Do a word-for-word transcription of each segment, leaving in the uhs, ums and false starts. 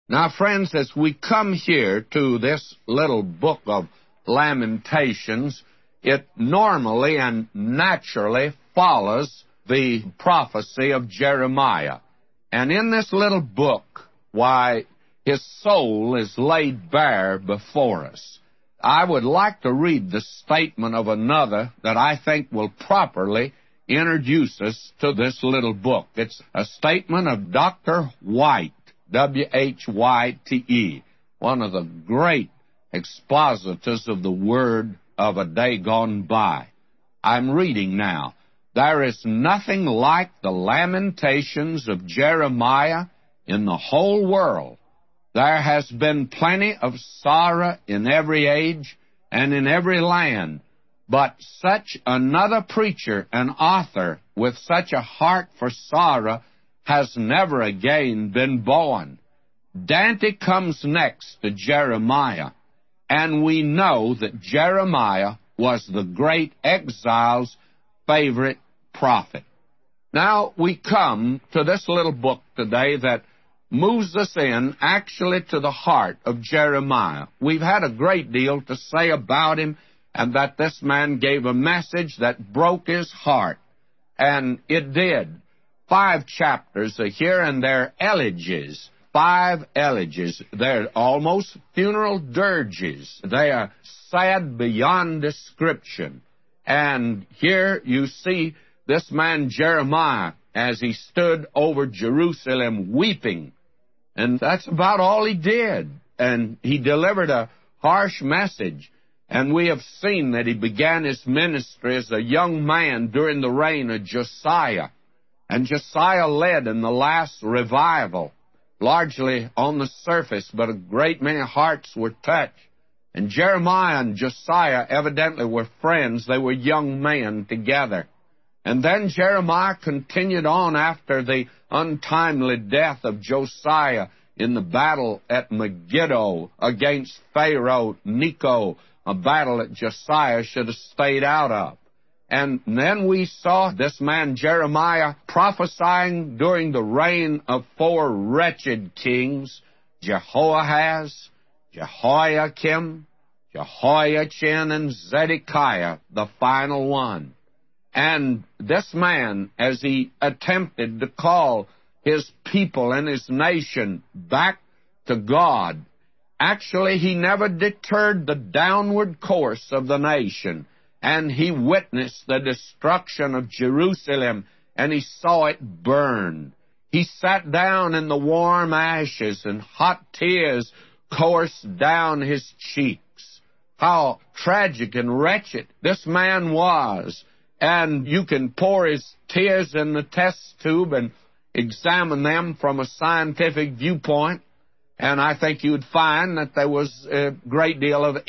Now, friends, as we come here to this little book of Lamentations, it normally and naturally follows the prophecy of Jeremiah. And in this little book, why, his soul is laid bare before us. I would like to read the statement of another that I think will properly introduce us to this little book. It's a statement of Doctor White, W H Y T E, one of the great expositors of the Word of a day gone by. I'm reading now. There is nothing like the lamentations of Jeremiah in the whole world. There has been plenty of sorrow in every age and in every land, but such another preacher and author with such a heart for sorrow has never again been born. Dante comes next to Jeremiah, and we know that Jeremiah was the great exile's favorite prophet. Now we come to this little book today that moves us in actually to the heart of Jeremiah. We've had a great deal to say about him, and that this man gave a message that broke his heart. And it did. Five chapters are here, and they're elegies. Five elegies. They're almost funeral dirges. They are sad beyond description. And here you see this man Jeremiah as he stood over Jerusalem weeping. And that's about all he did. And he delivered a harsh message. And we have seen that he began his ministry as a young man during the reign of Josiah. And Josiah led in the last revival, largely on the surface, but a great many hearts were touched. And Jeremiah and Josiah evidently were friends. They were young men together. And then Jeremiah continued on after the untimely death of Josiah in the battle at Megiddo against Pharaoh Necho, a battle that Josiah should have stayed out of. And then we saw this man Jeremiah prophesying during the reign of four wretched kings, Jehoahaz, Jehoiakim, Jehoiachin, and Zedekiah, the final one. And this man, as he attempted to call his people and his nation back to God, actually he never deterred the downward course of the nation. And he witnessed the destruction of Jerusalem, and he saw it burn. He sat down in the warm ashes, and hot tears coursed down his cheeks. How tragic and wretched this man was. And you can pour his tears in the test tube and examine them from a scientific viewpoint, and I think you would find that there was a great deal of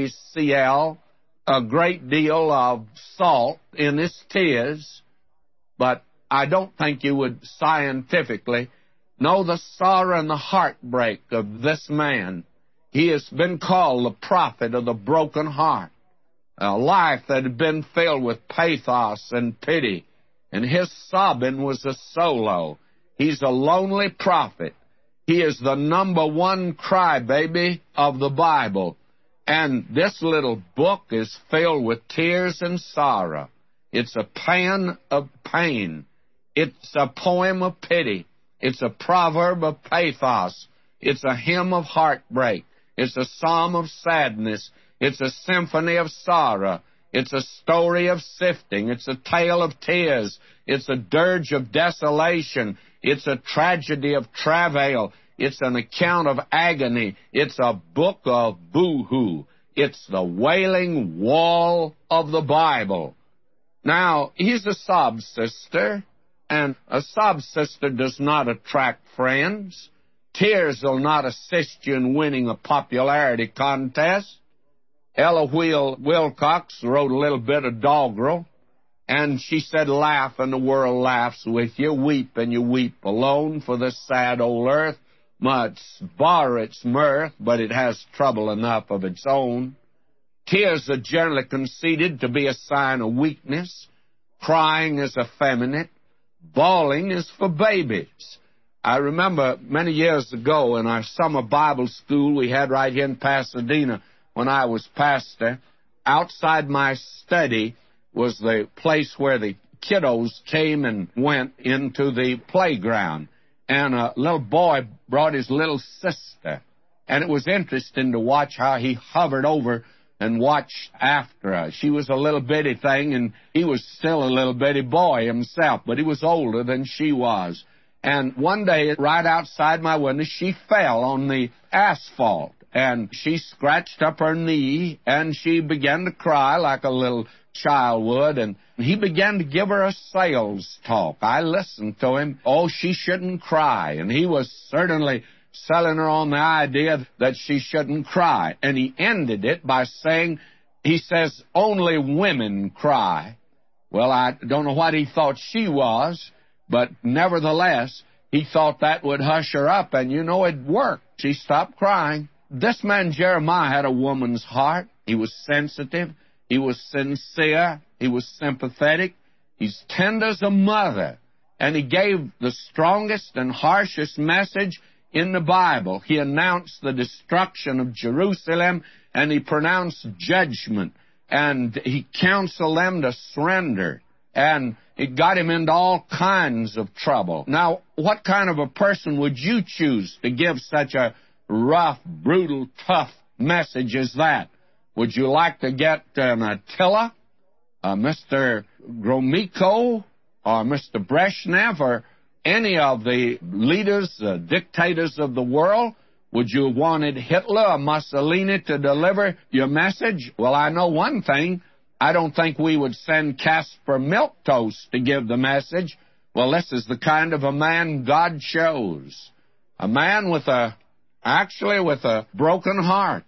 NaCl, a great deal of salt in his tears, but I don't think you would scientifically know the sorrow and the heartbreak of this man. He has been called the prophet of the broken heart, a life that had been filled with pathos and pity, and his sobbing was a solo. He's a lonely prophet. He is the number one crybaby of the Bible. And this little book is filled with tears and sorrow. It's a pan of pain. It's a poem of pity. It's a proverb of pathos. It's a hymn of heartbreak. It's a psalm of sadness. It's a symphony of sorrow. It's a story of sifting. It's a tale of tears. It's a dirge of desolation. It's a tragedy of travail. It's an account of agony. It's a book of boo-hoo. It's the wailing wall of the Bible. Now, he's a sob sister, and a sob sister does not attract friends. Tears will not assist you in winning a popularity contest. Ella Wheel Wilcox wrote a little bit of doggerel, and she said, laugh and the world laughs with you, weep and you weep alone, for this sad old earth must borrow its mirth, but it has trouble enough of its own. Tears are generally conceded to be a sign of weakness. Crying is effeminate. Bawling is for babies. I remember many years ago in our summer Bible school we had right here in Pasadena when I was pastor, outside my study was the place where the kiddos came and went into the playground. And a little boy brought his little sister. And it was interesting to watch how he hovered over and watched after her. She was a little bitty thing, and he was still a little bitty boy himself, but he was older than she was. And one day, right outside my window, she fell on the asphalt, and she scratched up her knee, and she began to cry like a little child would, and he began to give her a sales talk. I listened to him. Oh, she shouldn't cry, and he was certainly selling her on the idea that she shouldn't cry. And he ended it by saying, he says, only women cry. Well, I don't know what he thought she was, but nevertheless, he thought that would hush her up, and you know, it worked. She stopped crying. This man Jeremiah had a woman's heart. He was sensitive. He was sincere. He was sympathetic. He's tender as a mother. And he gave the strongest and harshest message in the Bible. He announced the destruction of Jerusalem, and he pronounced judgment, and he counseled them to surrender, and it got him into all kinds of trouble. Now, what kind of a person would you choose to give such a rough, brutal, tough message as that? Would you like to get an Attila, uh, Mister Gromyko, or Mister Brezhnev, or any of the leaders, uh, dictators of the world? Would you have wanted Hitler or Mussolini to deliver your message? Well, I know one thing. I don't think we would send Caspar Milquetoast to give the message. Well, this is the kind of a man God chose. A man with a, actually with a broken heart.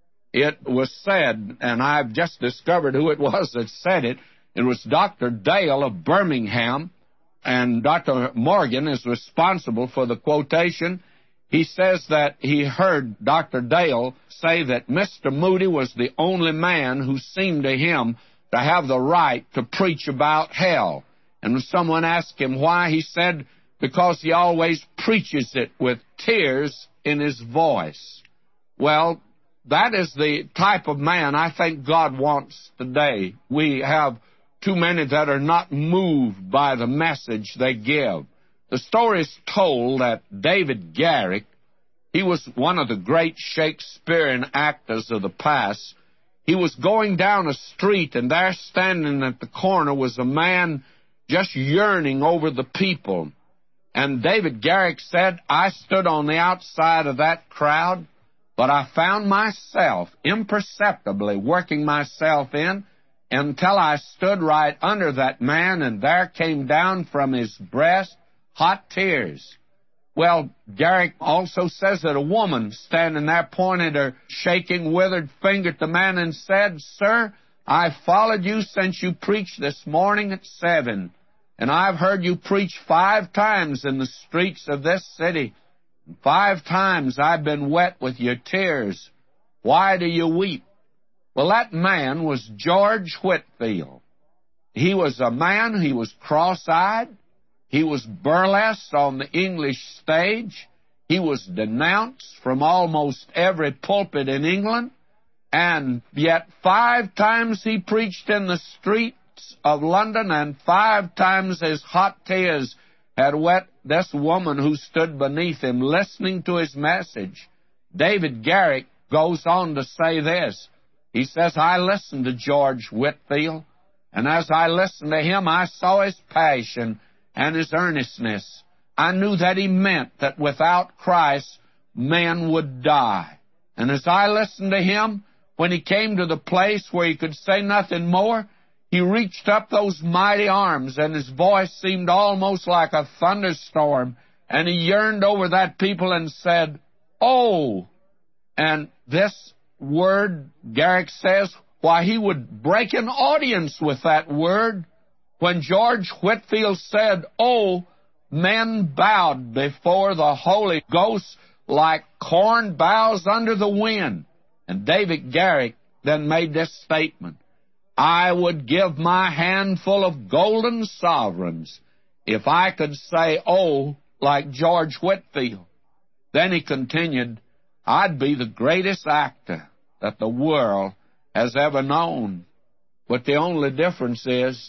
It was said, and I've just discovered who it was that said it, it was Doctor Dale of Birmingham, and Doctor Morgan is responsible for the quotation. He says that he heard Doctor Dale say that Mister Moody was the only man who seemed to him to have the right to preach about hell. And when someone asked him why, he said, because he always preaches it with tears in his voice. Well, that is the type of man I think God wants today. We have too many that are not moved by the message they give. The story is told that David Garrick, he was one of the great Shakespearean actors of the past. He was going down a street, and there standing at the corner was a man just yearning over the people. And David Garrick said, I stood on the outside of that crowd, but I found myself imperceptibly working myself in until I stood right under that man, and there came down from his breast hot tears. Well, Garrick also says that a woman standing there pointed her shaking, withered finger at the man and said, Sir, I followed you since you preached this morning at seven, and I've heard you preach five times in the streets of this city. Five times I've been wet with your tears. Why do you weep? Well, that man was George Whitefield. He was a man, he was cross-eyed. He was burlesque on the English stage. He was denounced from almost every pulpit in England. And yet five times he preached in the streets of London, and five times his hot tears had wet this woman who stood beneath him listening to his message. David Garrick goes on to say this. He says, I listened to George Whitefield, and as I listened to him, I saw his passion and his earnestness. I knew that he meant that without Christ, men would die. And as I listened to him, when he came to the place where he could say nothing more, he reached up those mighty arms, and his voice seemed almost like a thunderstorm, and he yearned over that people and said, Oh! And this word, Garrick says, why, he would break an audience with that word. When George Whitefield said, Oh, men bowed before the Holy Ghost like corn bows under the wind. And David Garrick then made this statement, I would give my handful of golden sovereigns if I could say, Oh, like George Whitefield. Then he continued, I'd be the greatest actor that the world has ever known. But the only difference is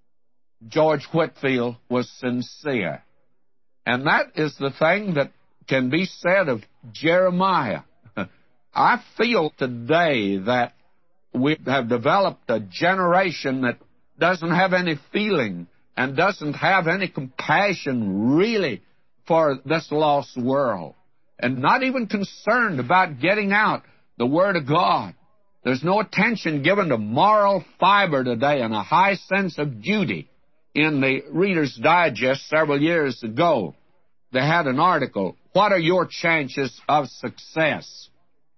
George Whitefield was sincere. And that is the thing that can be said of Jeremiah. I feel today that we have developed a generation that doesn't have any feeling and doesn't have any compassion really for this lost world, and not even concerned about getting out the Word of God. There's no attention given to moral fiber today and a high sense of duty. In the Reader's Digest several years ago, they had an article, What are your chances of success?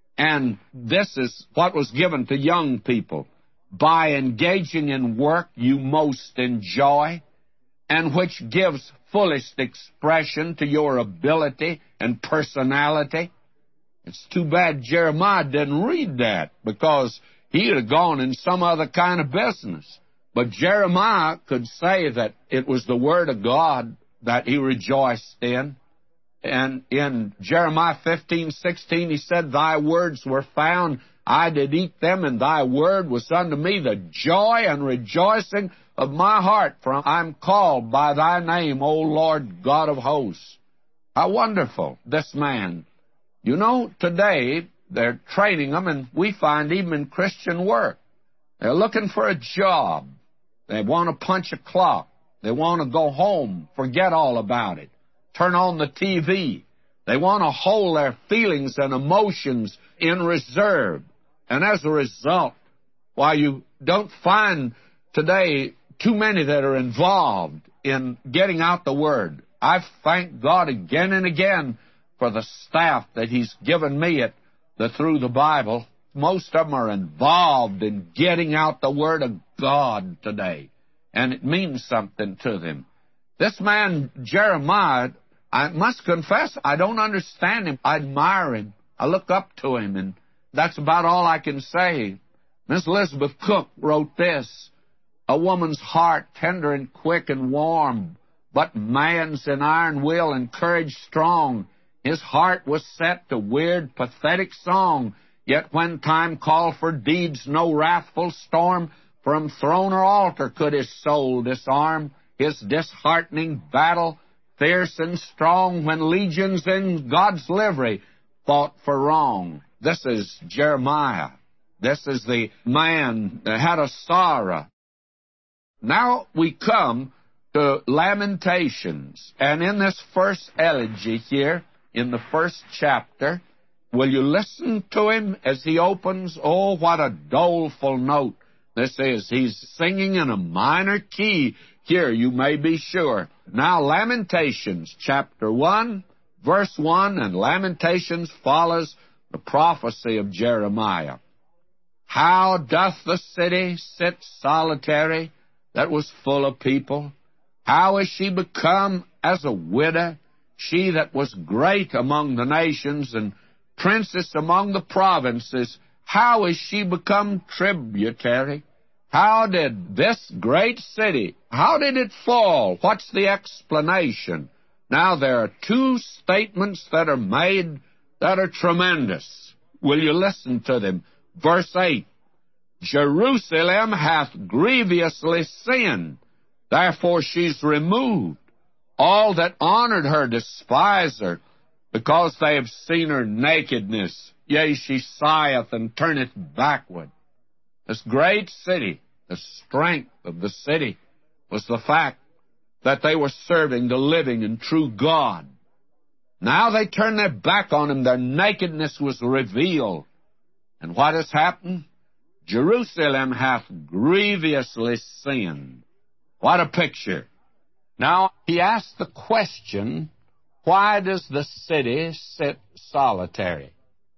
And this is what was given to young people. By engaging in work you most enjoy, and which gives fullest expression to your ability and personality. It's too bad Jeremiah didn't read that, because he'd have gone in some other kind of business. But Jeremiah could say that it was the Word of God that he rejoiced in. And in Jeremiah fifteen sixteen, he said, Thy words were found, I did eat them, and thy word was unto me the joy and rejoicing of my heart, for I'm called by thy name, O Lord God of hosts. How wonderful, this man. You know, today they're training them, and we find even in Christian work, they're looking for a job. They want to punch a clock. They want to go home, forget all about it, turn on the T V. They want to hold their feelings and emotions in reserve. And as a result, why, you don't find today too many that are involved in getting out the Word. I thank God again and again for the staff that He's given me at the Through the Bible. Most of them are involved in getting out the Word of God today, and it means something to them. This man, Jeremiah, I must confess, I don't understand him. I admire him. I look up to him, and that's about all I can say. Miss Elizabeth Cook wrote this, A woman's heart, tender and quick and warm, but man's in iron will and courage strong. His heart was set to weird, pathetic song, yet when time called for deeds, no wrathful storm from throne or altar could his soul disarm. His disheartening battle, fierce and strong, when legions in God's livery fought for wrong. This is Jeremiah. This is the man that had a sorrow. Now we come to Lamentations. And in this first elegy here, in the first chapter, will you listen to him as he opens? Oh, what a doleful note this is. He's singing in a minor key here, you may be sure. Now, Lamentations, chapter one, verse one, and Lamentations follows the prophecy of Jeremiah. How doth the city sit solitary that was full of people? How is she become as a widow, she that was great among the nations and princess among the provinces? How is she become tributary? How did this great city, how did it fall? What's the explanation? Now, there are two statements that are made that are tremendous. Will you listen to them? Verse eight, Jerusalem hath grievously sinned, therefore she's removed. All that honored her despise her, because they have seen her nakedness. Yea, she sigheth and turneth backward. This great city, the strength of the city, was the fact that they were serving the living and true God. Now they turn their back on him. Their nakedness was revealed. And what has happened? Jerusalem hath grievously sinned. What a picture. Now, he asked the question, why does the city sit solitary?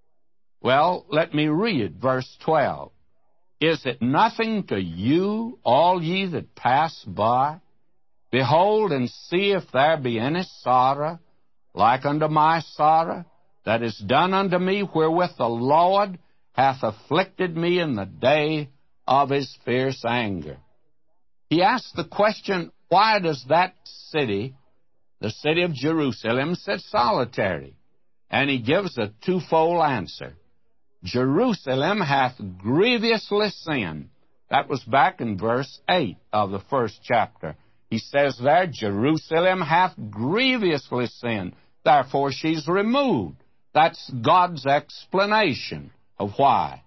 Well, let me read verse twelve. Is it nothing to you, all ye that pass by? Behold and see if there be any sorrow, like unto my sorrow, that is done unto me, wherewith the Lord hath afflicted me in the day of his fierce anger. He asked the question, why does that city The city of Jerusalem sits solitary. And he gives a twofold answer. Jerusalem hath grievously sinned. That was back in verse eight of the first chapter. He says there, Jerusalem hath grievously sinned. Therefore she's removed. That's God's explanation of why.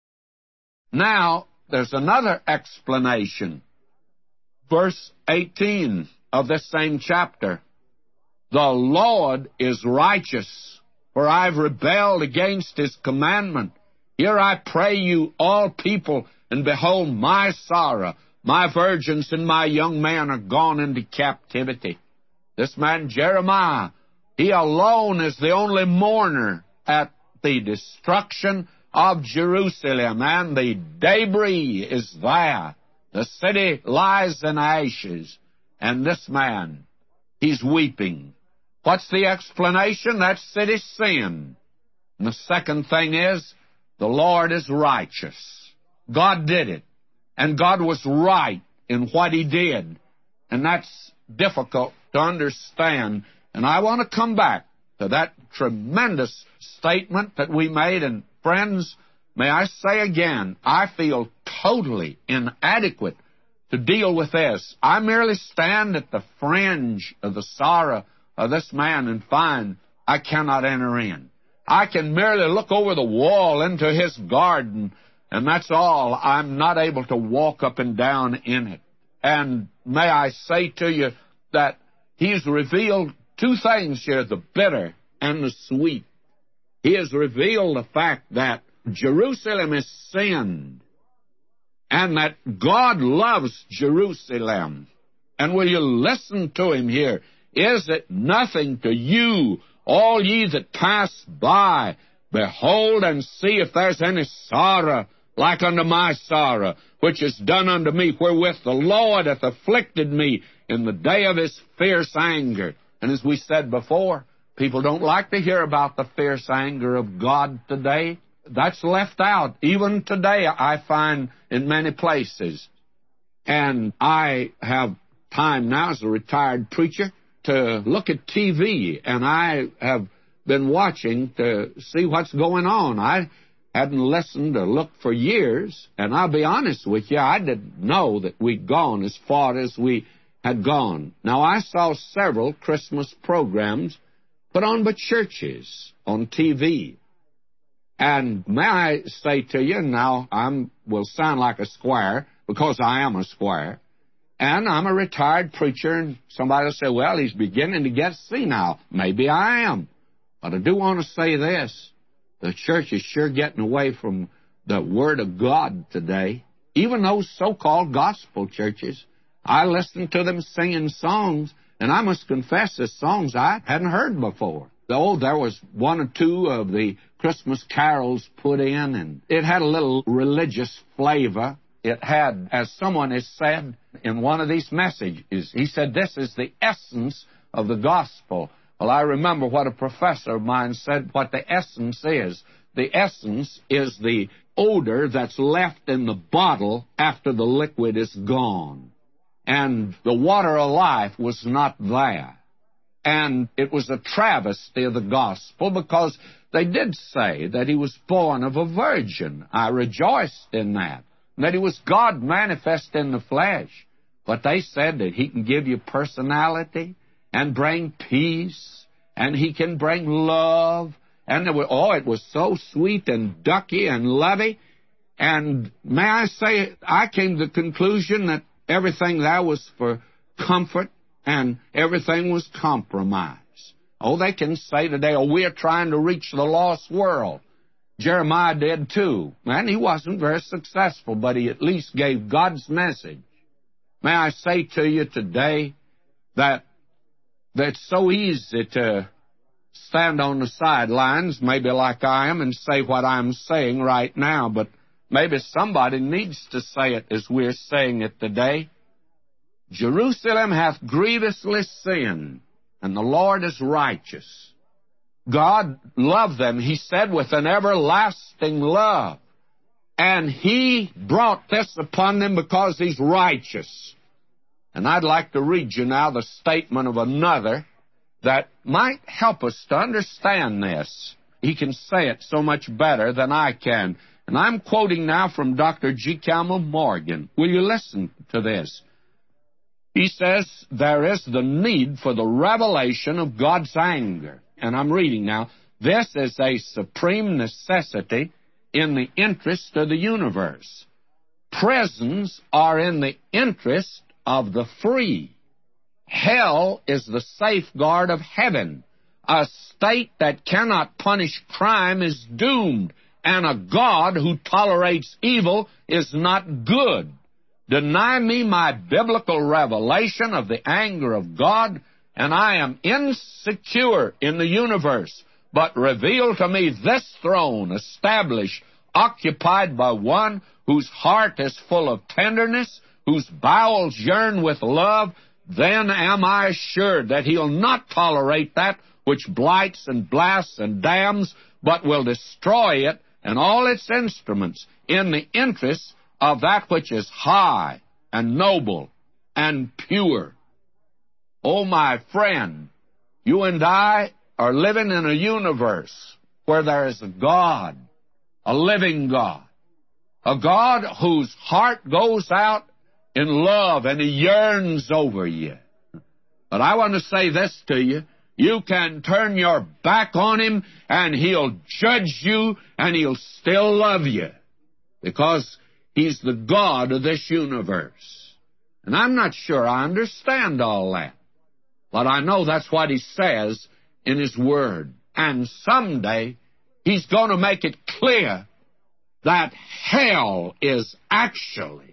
Now, there's another explanation. Verse eighteen of this same chapter. The Lord is righteous, for I've rebelled against his commandment. Here I pray you, all people, and behold my sorrow. My virgins and my young men are gone into captivity. This man Jeremiah, he alone is the only mourner at the destruction of Jerusalem, and the debris is there. The city lies in ashes, and this man, he's weeping. What's the explanation? That city sinned. And the second thing is, the Lord is righteous. God did it, and God was right in what he did, and that's difficult to understand. And I want to come back to that tremendous statement that we made. And friends, may I say again, I feel totally inadequate to deal with this. I merely stand at the fringe of the sorrow of this man and find I cannot enter in. I can merely look over the wall into his garden, and that's all. I'm not able to walk up and down in it. And may I say to you that he's revealed two things here, the bitter and the sweet. He has revealed the fact that Jerusalem is sinned, and that God loves Jerusalem. And will you listen to him here? Is it nothing to you, all ye that pass by? Behold and see if there's any sorrow like unto my sorrow, which is done unto me, wherewith the Lord hath afflicted me in the day of his fierce anger. And as we said before, people don't like to hear about the fierce anger of God today. That's left out. Even today, I find in many places. And I have time now as a retired preacher to look at T V, and I have been watching to see what's going on. I hadn't listened or looked for years, and I'll be honest with you, I didn't know that we'd gone as far as we had gone. Now, I saw several Christmas programs put on by churches on T V. And may I say to you, now I will sound like a squire, because I am a squire, and I'm a retired preacher, and somebody will say, well, he's beginning to get senile. Maybe I am. But I do want to say this. The church is sure getting away from the Word of God today. Even those so-called gospel churches, I listen to them singing songs, and I must confess, the songs I hadn't heard before. Though there was one or two of the Christmas carols put in, and it had a little religious flavor. It had, as someone has said in one of these messages, he said, this is the essence of the gospel. Well, I remember what a professor of mine said, what the essence is. The essence is the odor that's left in the bottle after the liquid is gone. And the water of life was not there. And it was a travesty of the gospel, because they did say that he was born of a virgin. I rejoiced in that. That he was God manifest in the flesh. But they said that he can give you personality and bring peace, and he can bring love. And there were, oh, it was so sweet and ducky and lovey. And may I say, I came to the conclusion that everything there was for comfort, and everything was compromise. Oh, they can say today, oh, we're trying to reach the lost world. Jeremiah did too. And he wasn't very successful, but he at least gave God's message. May I say to you today that, that it's so easy to stand on the sidelines, maybe like I am, and say what I'm saying right now, but maybe somebody needs to say it as we're saying it today. Jerusalem hath grievously sinned, and the Lord is righteous. God loved them, he said, with an everlasting love. And he brought this upon them because he's righteous. And I'd like to read you now the statement of another that might help us to understand this. He can say it so much better than I can. And I'm quoting now from Doctor G. Campbell Morgan. Will you listen to this? He says, there is the need for the revelation of God's anger. And I'm reading now. This is a supreme necessity in the interest of the universe. Prisons are in the interest of the free. Hell is the safeguard of heaven. A state that cannot punish crime is doomed, and a God who tolerates evil is not good. Deny me my biblical revelation of the anger of God, and I am insecure in the universe. But reveal to me this throne, established, occupied by one whose heart is full of tenderness, whose bowels yearn with love, then am I assured that he'll not tolerate that which blights and blasts and damns, but will destroy it and all its instruments in the interest of that which is high and noble and pure. Oh, my friend, you and I are living in a universe where there is a God, a living God, a God whose heart goes out in love and he yearns over you. But I want to say this to you. You can turn your back on him and he'll judge you and he'll still love you because he's the God of this universe. And I'm not sure I understand all that, but I know that's what he says in his word. And someday he's going to make it clear that hell is actually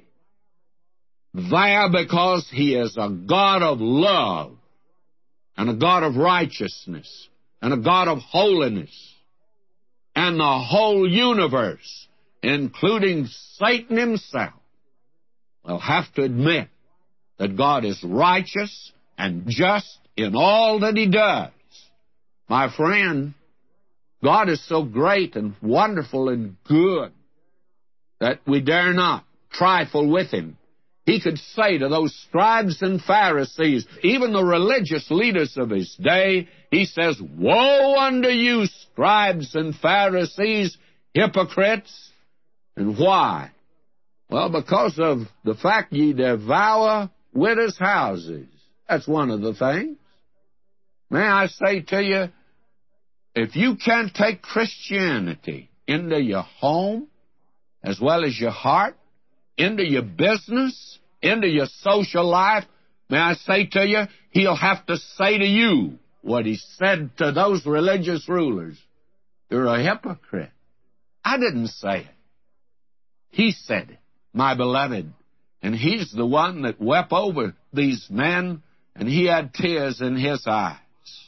there because he is a God of love and a God of righteousness and a God of holiness. And the whole universe, including Satan himself, will have to admit that God is righteous and just in all that he does. My friend, God is so great and wonderful and good that we dare not trifle with him. He could say to those scribes and Pharisees, even the religious leaders of his day, he says, woe unto you, scribes and Pharisees, hypocrites. And why? Well, because of the fact ye devour widows' houses. That's one of the things. May I say to you, if you can't take Christianity into your home, as well as your heart, into your business, into your social life, may I say to you, he'll have to say to you what he said to those religious rulers. You're a hypocrite. I didn't say it. He said it, my beloved. And he's the one that wept over these men, and he had tears in his eyes.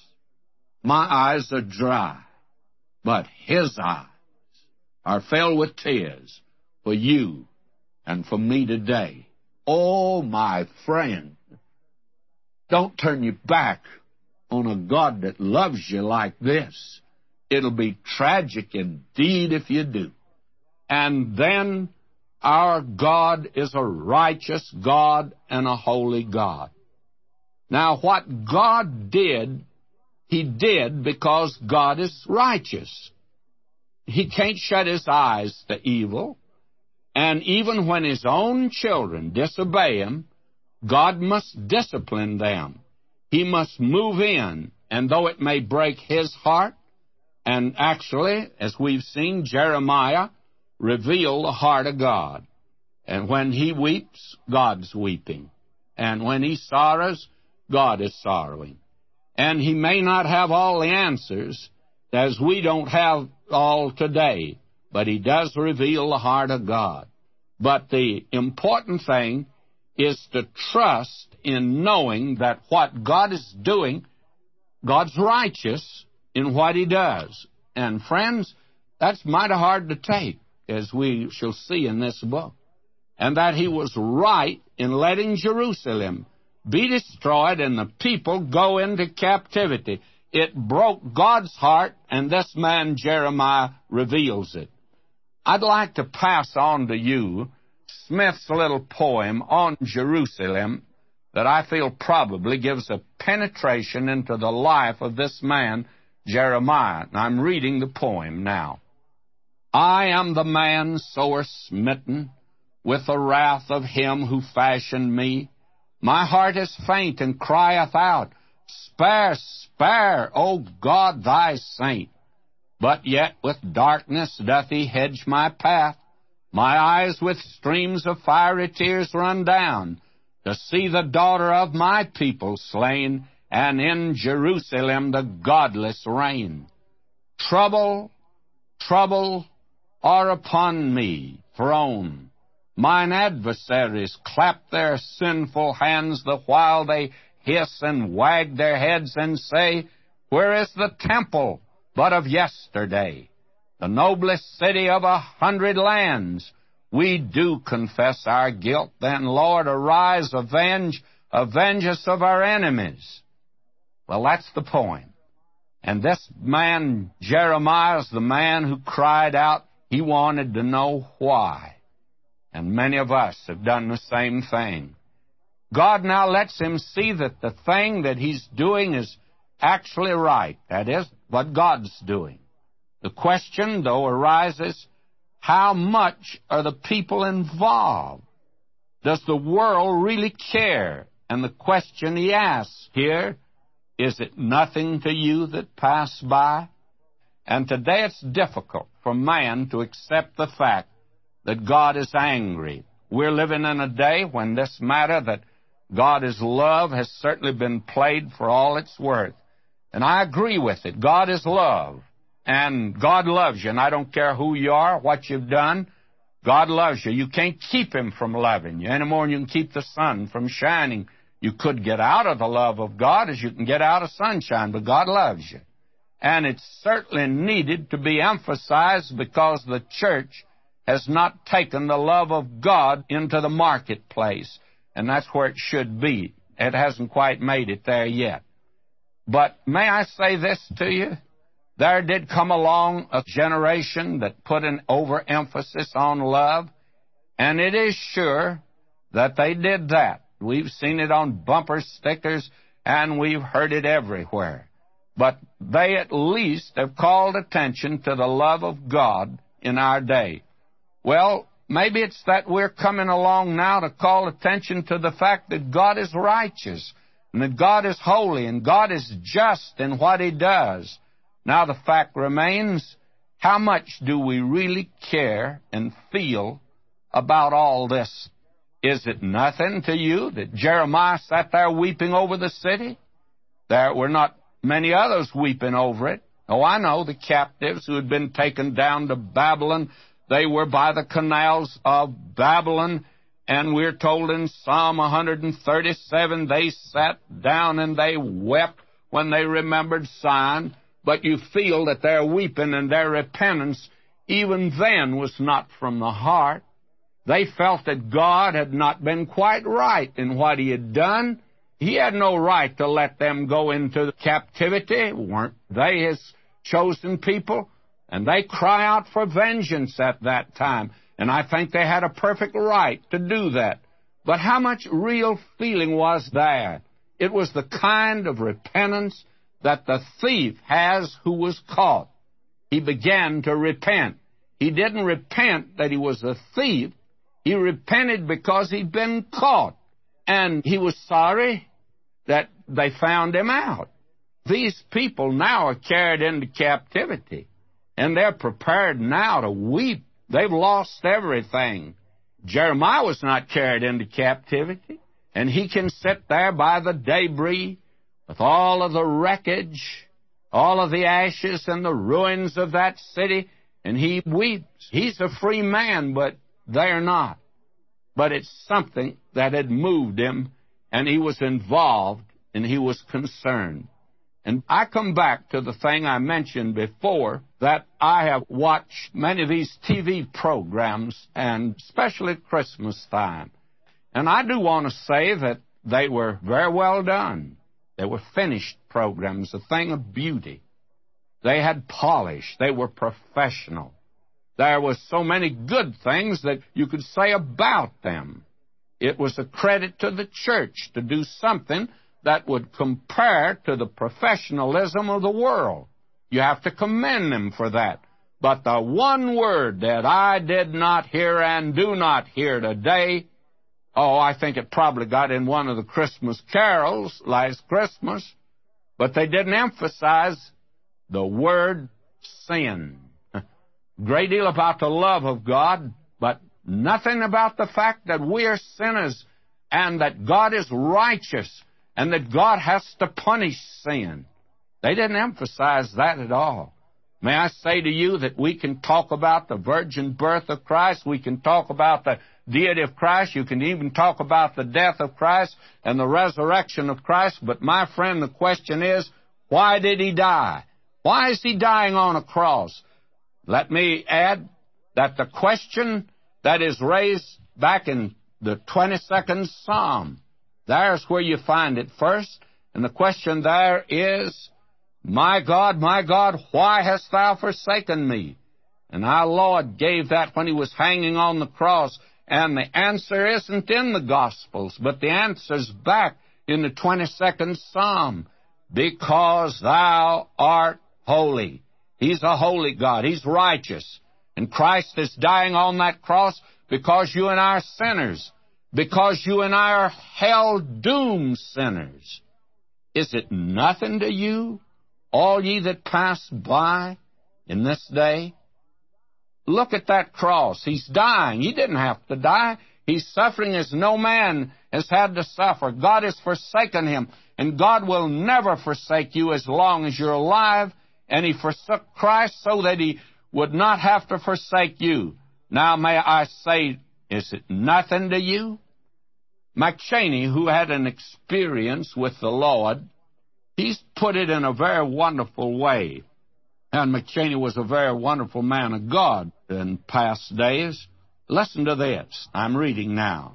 My eyes are dry, but his eyes are filled with tears for you and for me today. Oh, my friend, don't turn your back on a God that loves you like this. It'll be tragic indeed if you do. And then our God is a righteous God and a holy God. Now, what God did, he did because God is righteous. He can't shut his eyes to evil. And even when his own children disobey him, God must discipline them. He must move in, and though it may break his heart, and actually, as we've seen, Jeremiah reveal the heart of God. And when he weeps, God's weeping. And when he sorrows, God is sorrowing. And he may not have all the answers, as we don't have all today, but he does reveal the heart of God. But the important thing is to trust in knowing that what God is doing, God's righteous in what he does. And friends, that's mighty hard to take, as we shall see in this book. And that he was right in letting Jerusalem be destroyed and the people go into captivity. It broke God's heart, and this man Jeremiah reveals it. I'd like to pass on to you Smith's little poem on Jerusalem that I feel probably gives a penetration into the life of this man, Jeremiah. And I'm reading the poem now. I am the man sore smitten with the wrath of him who fashioned me. My heart is faint and crieth out, Spare, spare, O God, thy saint. But yet with darkness doth he hedge my path. My eyes with streams of fiery tears run down, to see the daughter of my people slain, and in Jerusalem the godless reign. Trouble, trouble are upon me thrown. Mine adversaries clap their sinful hands, the while they hiss and wag their heads and say, Where is the temple but of yesterday? The noblest city of a hundred lands. We do confess our guilt, then, Lord, arise, avenge, avenge us of our enemies. Well, that's the poem. And this man, Jeremiah, is the man who cried out he wanted to know why. And many of us have done the same thing. God now lets him see that the thing that he's doing is actually right. That is what God's doing. The question, though, arises, how much are the people involved? Does the world really care? And the question he asks here, is it nothing to you that pass by? And today it's difficult for man to accept the fact that God is angry. We're living in a day when this matter that God is love has certainly been played for all it's worth. And I agree with it. God is love. And God loves you. And I don't care who you are, what you've done. God loves you. You can't keep him from loving you any more than you can keep the sun from shining. You could get out of the love of God as you can get out of sunshine, but God loves you. And it's certainly needed to be emphasized because the church has not taken the love of God into the marketplace. And that's where it should be. It hasn't quite made it there yet. But may I say this to you? There did come along a generation that put an overemphasis on love, and it is sure that they did that. We've seen it on bumper stickers, and we've heard it everywhere. But they at least have called attention to the love of God in our day. Well, maybe it's that we're coming along now to call attention to the fact that God is righteous, and that God is holy, and God is just in what he does. Now the fact remains, how much do we really care and feel about all this? Is it nothing to you that Jeremiah sat there weeping over the city? There were not many others weeping over it. Oh, I know the captives who had been taken down to Babylon. They were by the canals of Babylon, and we're told in Psalm one thirty-seven, they sat down and they wept when they remembered Zion. But you feel that their weeping and their repentance, even then, was not from the heart. They felt that God had not been quite right in what he had done. He had no right to let them go into captivity. Weren't they his chosen people? And they cry out for vengeance at that time. And I think they had a perfect right to do that. But how much real feeling was there? It was the kind of repentance that the thief has who was caught. He began to repent. He didn't repent that he was a thief. He repented because he'd been caught. And he was sorry that they found him out. These people now are carried into captivity. And they're prepared now to weep. They've lost everything. Jeremiah was not carried into captivity. And he can sit there by the debris with all of the wreckage, all of the ashes and the ruins of that city, and he weeps. He's a free man, but they're not. But it's something that had moved him, and he was involved, and he was concerned. And I come back to the thing I mentioned before, that I have watched many of these T V programs, and especially at Christmas time. And I do want to say that they were very well done. They were finished programs, a thing of beauty. They had polish. They were professional. There were so many good things that you could say about them. it was a credit to the church to do something that would compare to the professionalism of the world. You have to commend them for that. But the one word that I did not hear and do not hear today, oh, I think it probably got in one of the Christmas carols last Christmas, but they didn't emphasize the word sin. Great deal about the love of God, but nothing about the fact that we are sinners and that God is righteous and that God has to punish sin. They didn't emphasize that at all. May I say to you that we can talk about the virgin birth of Christ, we can talk about the deity of Christ, you can even talk about the death of Christ and the resurrection of Christ, but my friend, the question is, why did he die? Why is he dying on a cross? Let me add that the question that is raised back in the twenty-second Psalm, there's where you find it first, and the question there is, my God, my God, why hast thou forsaken me? And our Lord gave that when he was hanging on the cross, and the answer isn't in the Gospels, but the answer's back in the twenty-second Psalm, because thou art holy. He's a holy God. He's righteous. And Christ is dying on that cross because you and I are sinners, because you and I are hell-doomed sinners. Is it nothing to you, all ye that pass by in this day? Look at that cross. He's dying. He didn't have to die. He's suffering as no man has had to suffer. God has forsaken him, and God will never forsake you as long as you're alive, and he forsook Christ so that he would not have to forsake you. Now, may I say, is it nothing to you? McChaney, who had an experience with the Lord, he's put it in a very wonderful way. And McChaney was a very wonderful man of God in past days. Listen to this. I'm reading now.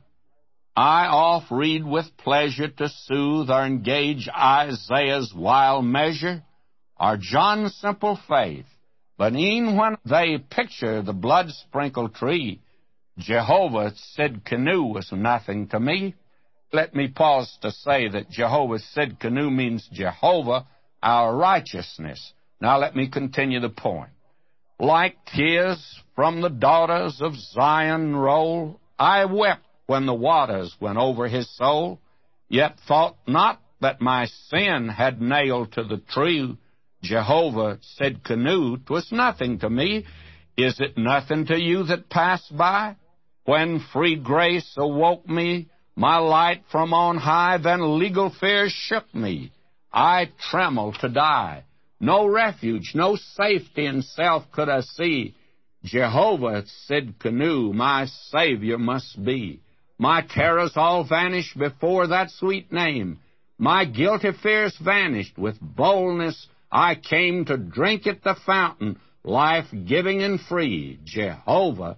I oft read with pleasure to soothe or engage Isaiah's wild measure or John's simple faith. But e'en when they picture the blood-sprinkled tree, Jehovah's Sidkenu was nothing to me. Let me pause to say that Jehovah's Sidkenu means Jehovah, our righteousness. Now let me continue the point. Like tears from the daughters of Zion roll, I wept when the waters went over his soul, yet thought not that my sin had nailed to the tree. Jehovah Sidkenu, 'twas nothing to me. Is it nothing to you that pass by? When free grace awoke me, my light from on high, then legal fears shook me. I trembled to die. No refuge, no safety in self could I see. Jehovah Sidkenu, my Savior must be. My terrors all vanished before that sweet name. My guilty fears vanished. With boldness I came to drink at the fountain, life-giving and free. Jehovah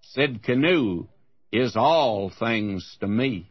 Sidkenu is all things to me.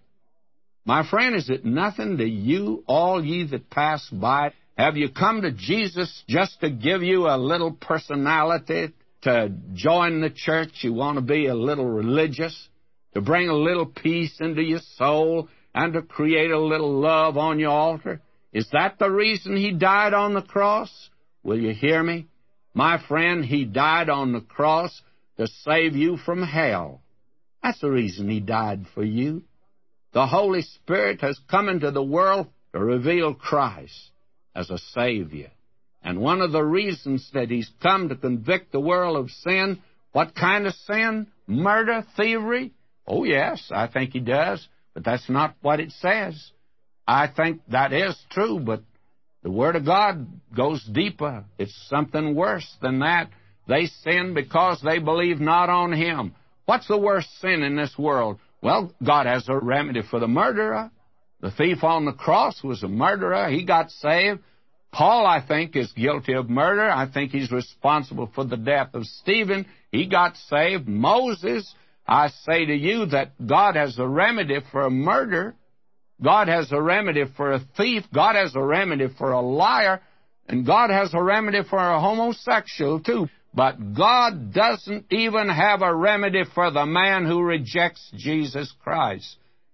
My friend, is it nothing to you, all ye that pass by? Have you come to Jesus just to give you a little personality, to join the church? You want to be a little religious, to bring a little peace into your soul, and to create a little love on your altar? Is that the reason he died on the cross? Will you hear me? My friend, he died on the cross to save you from hell. That's the reason he died for you. The Holy Spirit has come into the world to reveal Christ as a Savior. And one of the reasons that he's come to convict the world of sin, what kind of sin? Murder, thievery? Oh, yes, I think he does, but that's not what it says. I think that is true, but the Word of God goes deeper. It's something worse than that. They sin because they believe not on him. What's the worst sin in this world? Well, God has a remedy for the murderer. The thief on the cross was a murderer. He got saved. Paul, I think, is guilty of murder. I think he's responsible for the death of Stephen. He got saved. Moses, I say to you that God has a remedy for a murder. God has a remedy for a thief. God has a remedy for a liar. And God has a remedy for a homosexual, too. But God doesn't even have a remedy for the man who rejects Jesus Christ.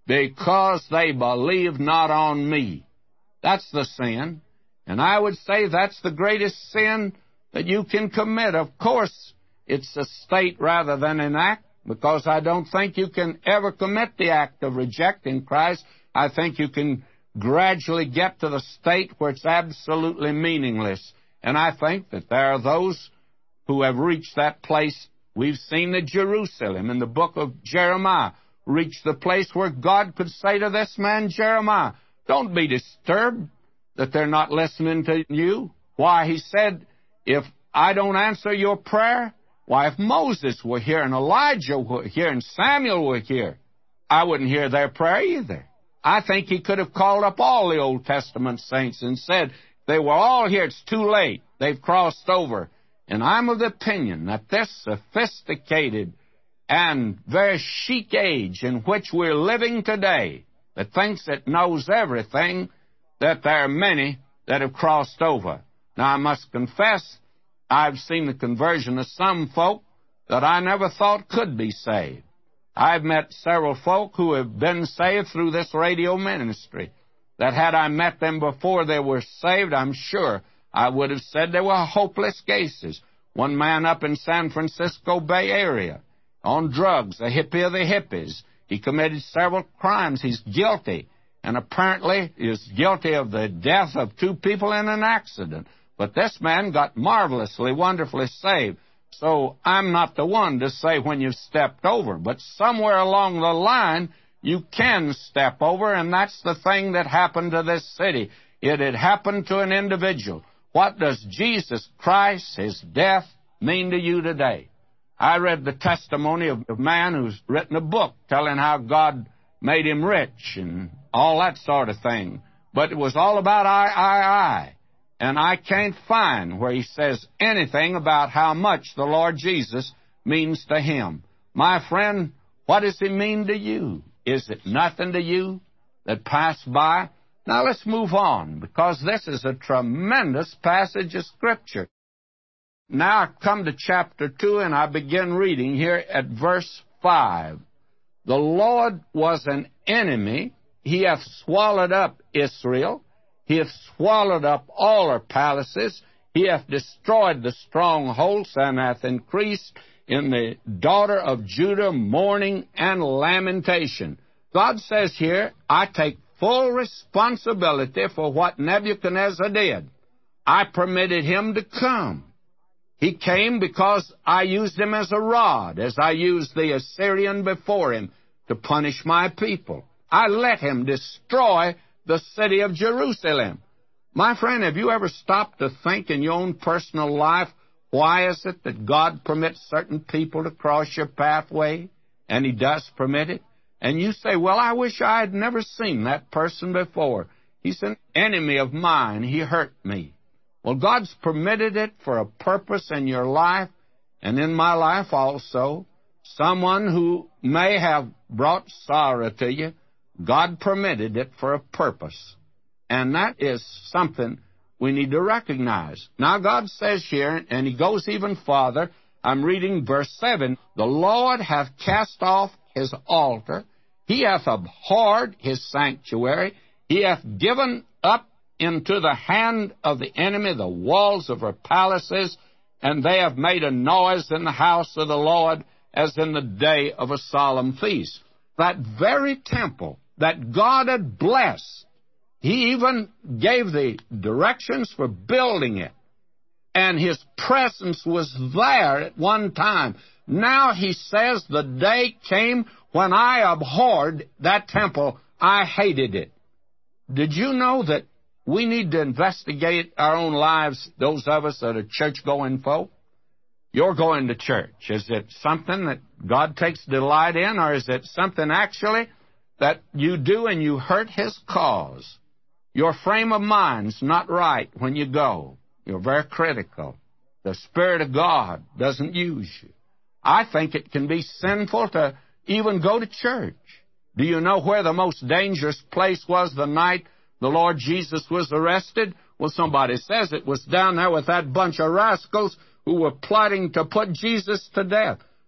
because they believe not on me. That's the sin. And I would say that's the greatest sin that you can commit. Of course, it's a state rather than an act, because I don't think you can ever commit the act of rejecting Christ. I think you can gradually get to the state where it's absolutely meaningless. And I think that there are those who have reached that place. We've seen that Jerusalem in the book of Jeremiah reached the place where God could say to this man Jeremiah, don't be disturbed that they're not listening to you. Why, he said, if I don't answer your prayer, why, if Moses were here and Elijah were here and Samuel were here, I wouldn't hear their prayer either. I think he could have called up all the Old Testament saints and said, they were all here, it's too late, they've crossed over. And I'm of the opinion that this sophisticated and very chic age in which we're living today, that thinks it knows everything, that there are many that have crossed over. Now, I must confess, I've seen the conversion of some folk that I never thought could be saved. I've met several folk who have been saved through this radio ministry, that had I met them before they were saved, I'm sure I would have said they were hopeless cases. One man up in San Francisco Bay Area, on drugs, a hippie of the hippies. He committed several crimes. He's guilty, and apparently is guilty of the death of two people in an accident. But this man got marvelously, wonderfully saved. So I'm not the one to say when you've stepped over, but somewhere along the line, you can step over, and that's the thing that happened to this city. It had happened to an individual. What does Jesus Christ, his death, mean to you today? I read the testimony of a man who's written a book telling how God made him rich and all that sort of thing. But it was all about I, I, I. And I can't find where he says anything about how much the Lord Jesus means to him. My friend, what does he mean to you? Is it nothing to you that passed by? Now let's move on, because this is a tremendous passage of Scripture. Now I come to chapter two, and I begin reading here at verse five. The Lord was an enemy. He hath swallowed up Israel. He hath swallowed up all her palaces. He hath destroyed the strongholds, and hath increased in the daughter of Judah mourning and lamentation. God says here, I take full responsibility for what Nebuchadnezzar did. I permitted him to come. He came because I used him as a rod, as I used the Assyrian before him, to punish my people. I let him destroy the city of Jerusalem. My friend, have you ever stopped to think in your own personal life, why is it that God permits certain people to cross your pathway? And he does permit it. And you say, well, I wish I had never seen that person before. He's an enemy of mine. He hurt me. Well, God's permitted it for a purpose in your life, and in my life also. Someone who may have brought sorrow to you, God permitted it for a purpose. And that is something we need to recognize. Now, God says here, and he goes even farther, I'm reading verse seven, the Lord hath cast off his altar, he hath abhorred his sanctuary, he hath given up into the hand of the enemy the walls of her palaces, and they have made a noise in the house of the Lord as in the day of a solemn feast. That very temple that God had blessed, he even gave the directions for building it, and his presence was there at one time. Now he says, the day came when I abhorred that temple. I hated it. Did you know that we need to investigate our own lives, those of us that are church-going folk? You're going to church. Is it something that God takes delight in, or is it something actually that you do and you hurt his cause? Your frame of mind's not right when you go. You're very critical. The Spirit of God doesn't use you. I think it can be sinful to even go to church. Do you know where the most dangerous place was the night the Lord Jesus was arrested? Well, somebody says it was down there with that bunch of rascals who were plotting to put Jesus to death.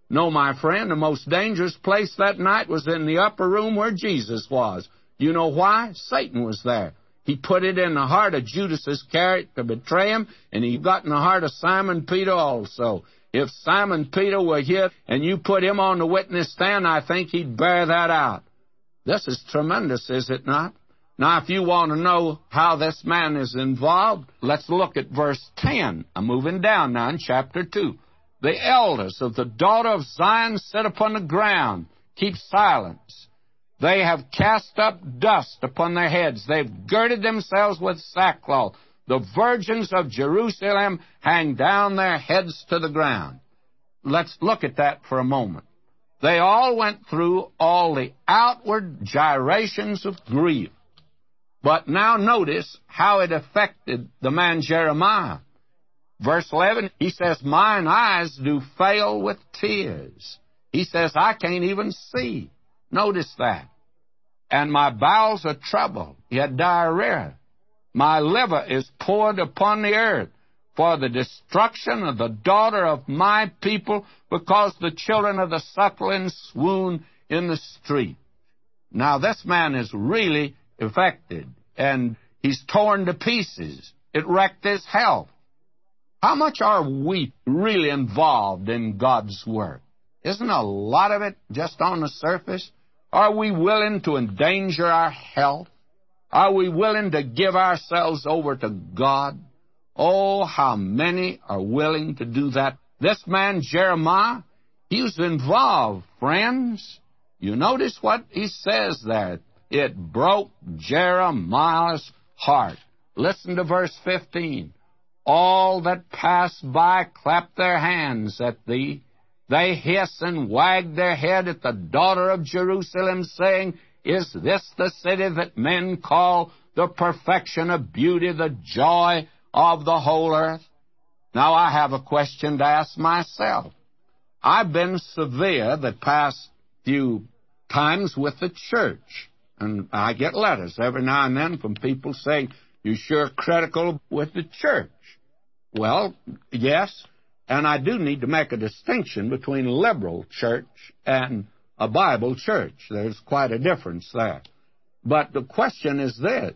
No, my friend, the most dangerous place that night was in the upper room where Jesus was. You know why? Satan was there. He put it in the heart of Judas Iscariot to betray him, and he got in the heart of Simon Peter also. If Simon Peter were here and you put him on the witness stand, I think he'd bear that out. This is tremendous, is it not? Now, if you want to know how this man is involved, let's look at verse ten. I'm moving down now in chapter two. The elders of the daughter of Zion sit upon the ground, keep silence. They have cast up dust upon their heads. They've girded themselves with sackcloth. The virgins of Jerusalem hang down their heads to the ground. Let's look at that for a moment. They all went through all the outward gyrations of grief. But now notice how it affected the man Jeremiah. Verse eleven, he says, mine eyes do fail with tears. He says, I can't even see. Notice that. And my bowels are troubled. He had diarrhea. My liver is poured upon the earth for the destruction of the daughter of my people, because the children of the suckling swoon in the street. Now, this man is really affected, and he's torn to pieces. It wrecked his health. How much are we really involved in God's work? Isn't a lot of it just on the surface? Are we willing to endanger our health? Are we willing to give ourselves over to God? Oh, how many are willing to do that? This man, Jeremiah, he was involved, friends. You notice what he says there. It broke Jeremiah's heart. Listen to verse fifteen. All that passed by clapped their hands at thee. They hiss and wag their head at the daughter of Jerusalem, saying, is this the city that men call the perfection of beauty, the joy of the whole earth? Now, I have a question to ask myself. I've been severe the past few times with the church, and I get letters every now and then from people saying, you're sure critical with the church. Well, yes, and I do need to make a distinction between a liberal church and a Bible church. There's quite a difference there. But the question is this.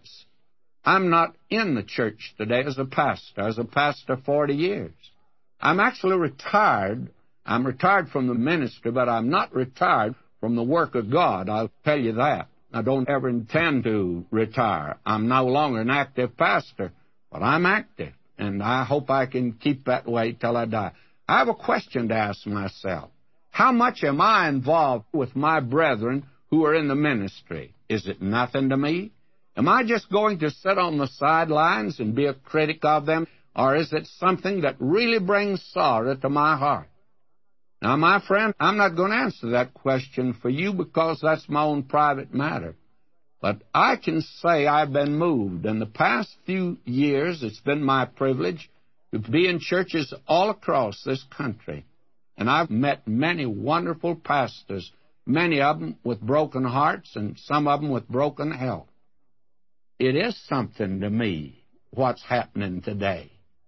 I'm not in the church today as a pastor. I was a pastor forty years. I'm actually retired. I'm retired from the ministry, but I'm not retired from the work of God. I'll tell you that. I don't ever intend to retire. I'm no longer an active pastor, but I'm active, and I hope I can keep that way till I die. I have a question to ask myself. How much am I involved with my brethren who are in the ministry? Is it nothing to me? Am I just going to sit on the sidelines and be a critic of them, or is it something that really brings sorrow to my heart? Now, my friend, I'm not going to answer that question for you because that's my own private matter. But I can say I've been moved. In the past few years, it's been my privilege to be in churches all across this country. And I've met many wonderful pastors, many of them with broken hearts and some of them with broken health. It is something to me what's happening today.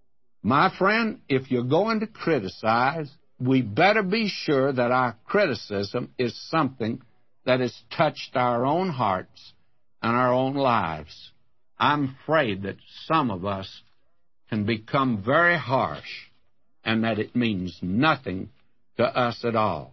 My friend, if you're going to criticize, we better be sure that our criticism is something that has touched our own hearts and our own lives. I'm afraid that some of us can become very harsh and that it means nothing to us at all.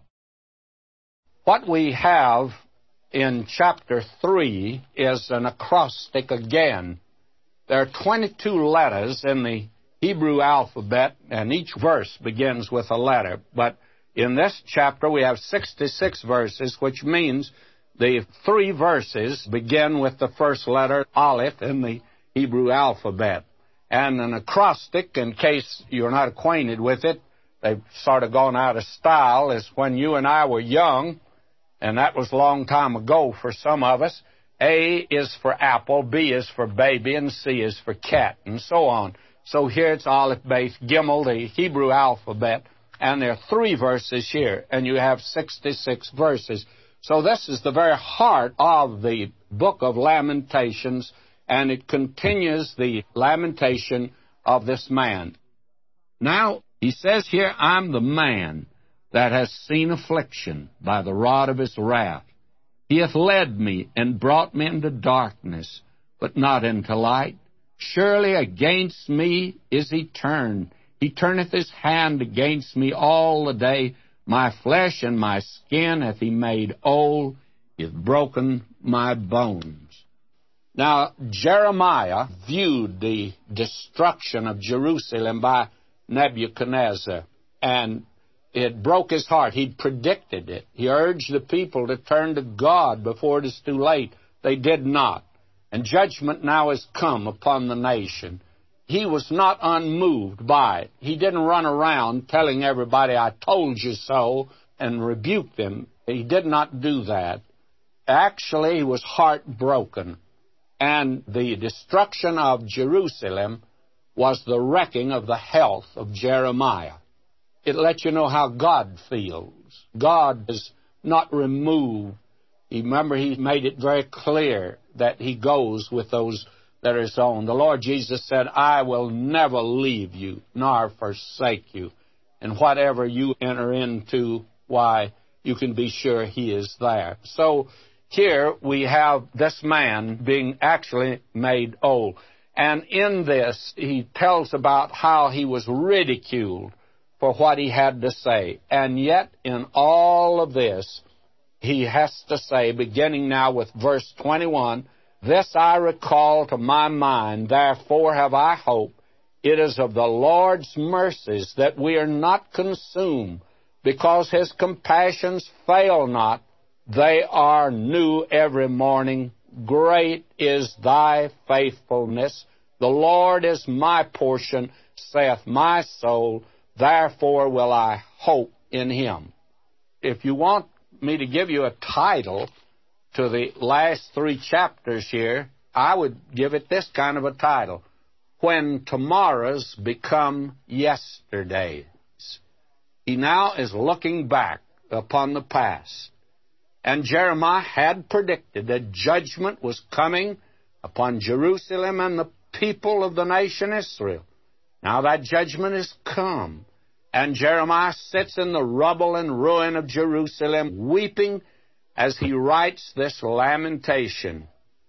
What we have in chapter three is an acrostic again. There are twenty-two letters in the Hebrew alphabet, and each verse begins with a letter. But in this chapter, we have sixty-six verses, which means the three verses begin with the first letter, Aleph, in the Hebrew alphabet. And an acrostic, in case you're not acquainted with it, they've sort of gone out of style, is when you and I were young, and that was a long time ago for some of us. A is for apple, B is for baby, and C is for cat, and so on. So here it's Aleph, Beth, Gimel, the Hebrew alphabet, and there are three verses here, and you have sixty-six verses. So this is the very heart of the book of Lamentations, and it continues the lamentation of this man. Now, he says here, I'm the man. that hath seen affliction by the rod of his wrath. He hath led me and brought me into darkness, but not into light. Surely against me is he turned. He turneth his hand against me all the day. My flesh and my skin hath he made old. He hath broken my bones. Now, Jeremiah viewed the destruction of Jerusalem by Nebuchadnezzar, and it broke his heart. He'd predicted it. He urged the people to turn to God before it is too late. They did not. And judgment now has come upon the nation. He was not unmoved by it. He didn't run around telling everybody, I told you so, and rebuke them. He did not do that. Actually, he was heartbroken. And the destruction of Jerusalem was the wrecking of the health of Jeremiah. It lets you know how God feels. God is not removed. Remember, he made it very clear that he goes with those that are his own. The Lord Jesus said, I will never leave you nor forsake you. And whatever you enter into, why, you can be sure he is there. So here we have this man being actually made old. And in this, he tells about how he was ridiculed for what he had to say. And yet, in all of this, he has to say, beginning now with verse twenty-one, This I recall to my mind, therefore have I hope. It is of the Lord's mercies that we are not consumed, because his compassions fail not. They are new every morning. Great is thy faithfulness. The Lord is my portion, saith my soul. Therefore will I hope in him. If you want me to give you a title to the last three chapters here, I would give it this kind of a title: When Tomorrows Become Yesterdays. He now is looking back upon the past. And Jeremiah had predicted that judgment was coming upon Jerusalem and the people of the nation Israel. Now that judgment is come, and Jeremiah sits in the rubble and ruin of Jerusalem, weeping as he writes this lamentation.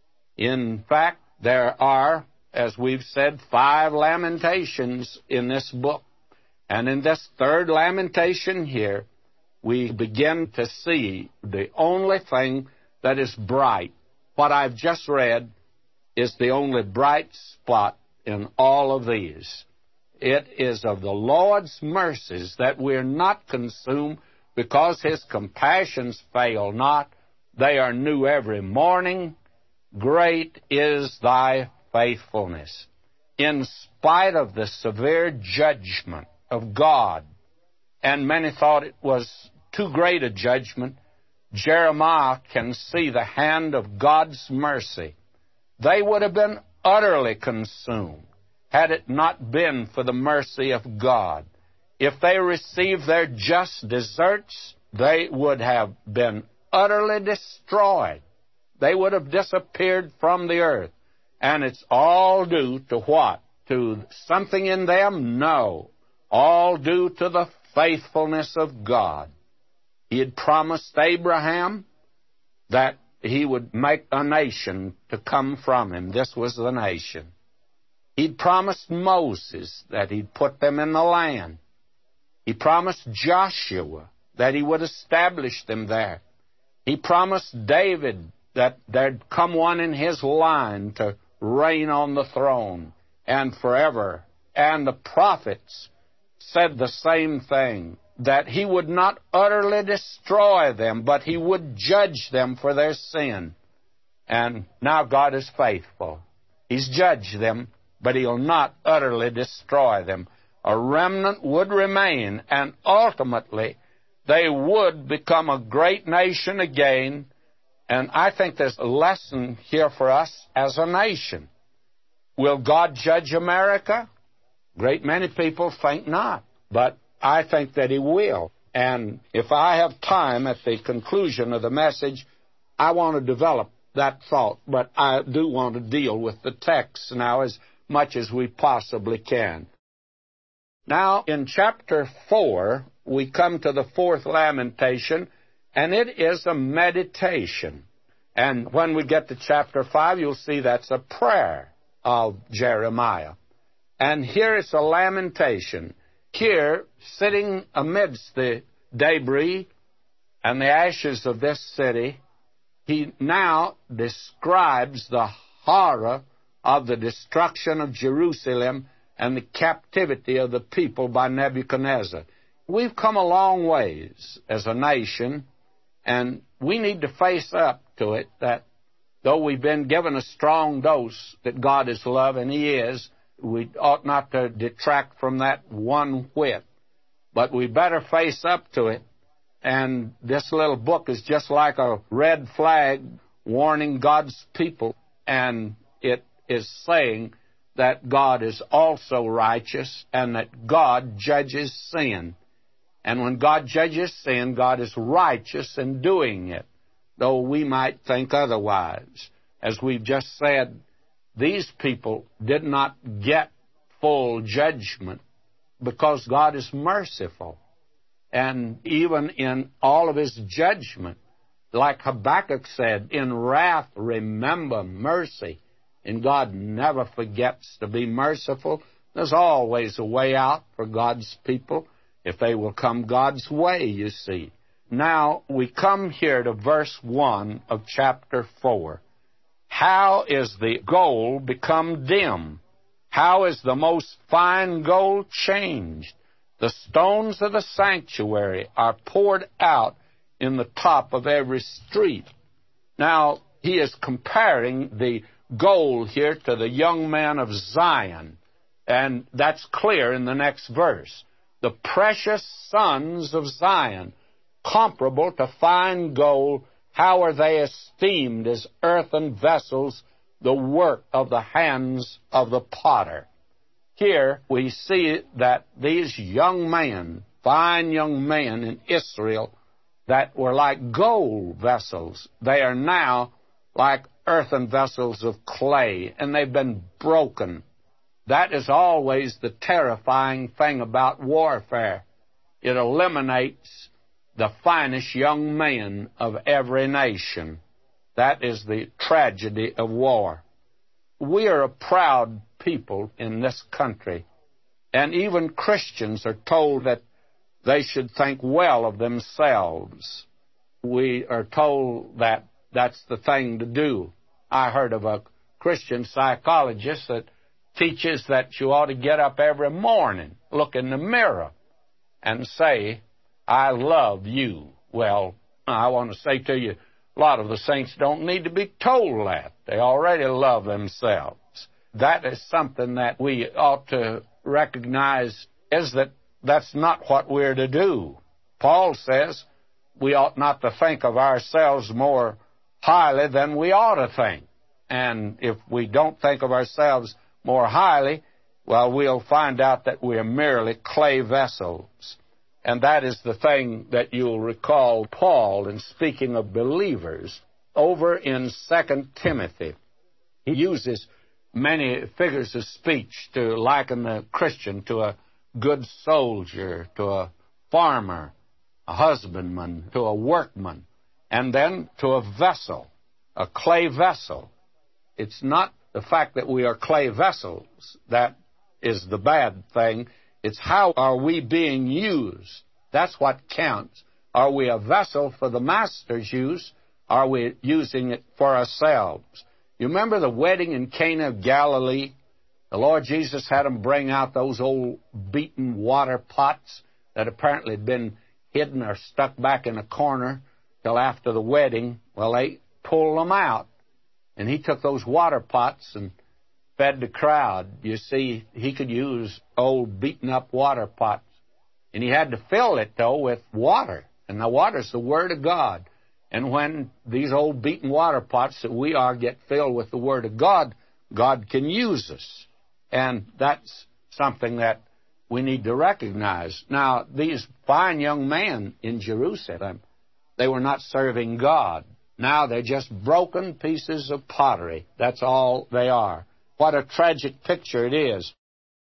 In fact, there are, as we've said, five lamentations in this book. And in this third lamentation here, we begin to see the only thing that is bright. What I've just read is the only bright spot in all of these. It is of the Lord's mercies that we're not consumed, because his compassions fail not. They are new every morning. Great is thy faithfulness. In spite of the severe judgment of God, and many thought it was too great a judgment, Jeremiah can see the hand of God's mercy. They would have been utterly consumed had it not been for the mercy of God. If they received their just deserts, they would have been utterly destroyed. They would have disappeared from the earth. And it's all due to what? To something in them? No. All due to the faithfulness of God. He had promised Abraham that he would make a nation to come from him. This was the nation. He'd promised Moses that he'd put them in the land. He promised Joshua that he would establish them there. He promised David that there'd come one in his line to reign on the throne and forever. And the prophets said the same thing, that he would not utterly destroy them, but he would judge them for their sin. And now God is faithful. He's judged them, but he'll not utterly destroy them. A remnant would remain, and ultimately they would become a great nation again. And I think there's a lesson here for us as a nation. Will God judge America? Great many people think not, but I think that he will. And if I have time at the conclusion of the message, I want to develop that thought, but I do want to deal with the text now as much as we possibly can. Now, in chapter four, we come to the fourth lamentation, and it is a meditation. And when we get to chapter five, you'll see that's a prayer of Jeremiah. And here it's a lamentation. Here, sitting amidst the debris and the ashes of this city, he now describes the horror of the destruction of Jerusalem and the captivity of the people by Nebuchadnezzar. We've come a long ways as a nation, and we need to face up to it that though we've been given a strong dose that God is love, and He is, we ought not to detract from that one whit. But we better face up to it. And this little book is just like a red flag warning God's people. And it is saying that God is also righteous and that God judges sin. And when God judges sin, God is righteous in doing it, though we might think otherwise. As we've just said, these people did not get full judgment because God is merciful. And even in all of His judgment, like Habakkuk said, in wrath remember mercy. And God never forgets to be merciful. There's always a way out for God's people if they will come God's way, you see. Now, we come here to verse one of chapter four. How is the gold become dim? How is the most fine gold changed? The stones of the sanctuary are poured out in the top of every street. Now, he is comparing the gold here to the young man of Zion, and that's clear in the next verse. The precious sons of Zion, comparable to fine gold, how are they esteemed as earthen vessels, the work of the hands of the potter. Here we see that these young men, fine young men in Israel, that were like gold vessels, they are now like earthen vessels of clay, and they've been broken. That is always the terrifying thing about warfare. It eliminates the finest young men of every nation. That is the tragedy of war. We are a proud people in this country, and even Christians are told that they should think well of themselves. We are told that that's the thing to do. I heard of a Christian psychologist that teaches that you ought to get up every morning, look in the mirror, and say, I love you. Well, I want to say to you, a lot of the saints don't need to be told that. They already love themselves. That is something that we ought to recognize, is that that's not what we're to do. Paul says we ought not to think of ourselves more highly than we ought to think. And if we don't think of ourselves more highly, well, we'll find out that we're merely clay vessels. And that is the thing that you'll recall Paul, in speaking of believers, over in Second Timothy. He uses many figures of speech to liken the Christian to a good soldier, to a farmer, a husbandman, to a workman, and then to a vessel, a clay vessel. It's not the fact that we are clay vessels that is the bad thing. It's how are we being used. That's what counts. Are we a vessel for the Master's use? Are we using it for ourselves? You remember the wedding in Cana of Galilee? The Lord Jesus had them bring out those old beaten water pots that apparently had been hidden or stuck back in a corner till after the wedding. Well, they pulled them out. And he took those water pots and fed the crowd. You see, he could use old beaten-up water pots. And he had to fill it, though, with water. And the water's the Word of God. And when these old beaten water pots that we are get filled with the Word of God, God can use us. And that's something that we need to recognize. Now, these fine young men in Jerusalem, they were not serving God. Now they're just broken pieces of pottery. That's all they are. What a tragic picture it is.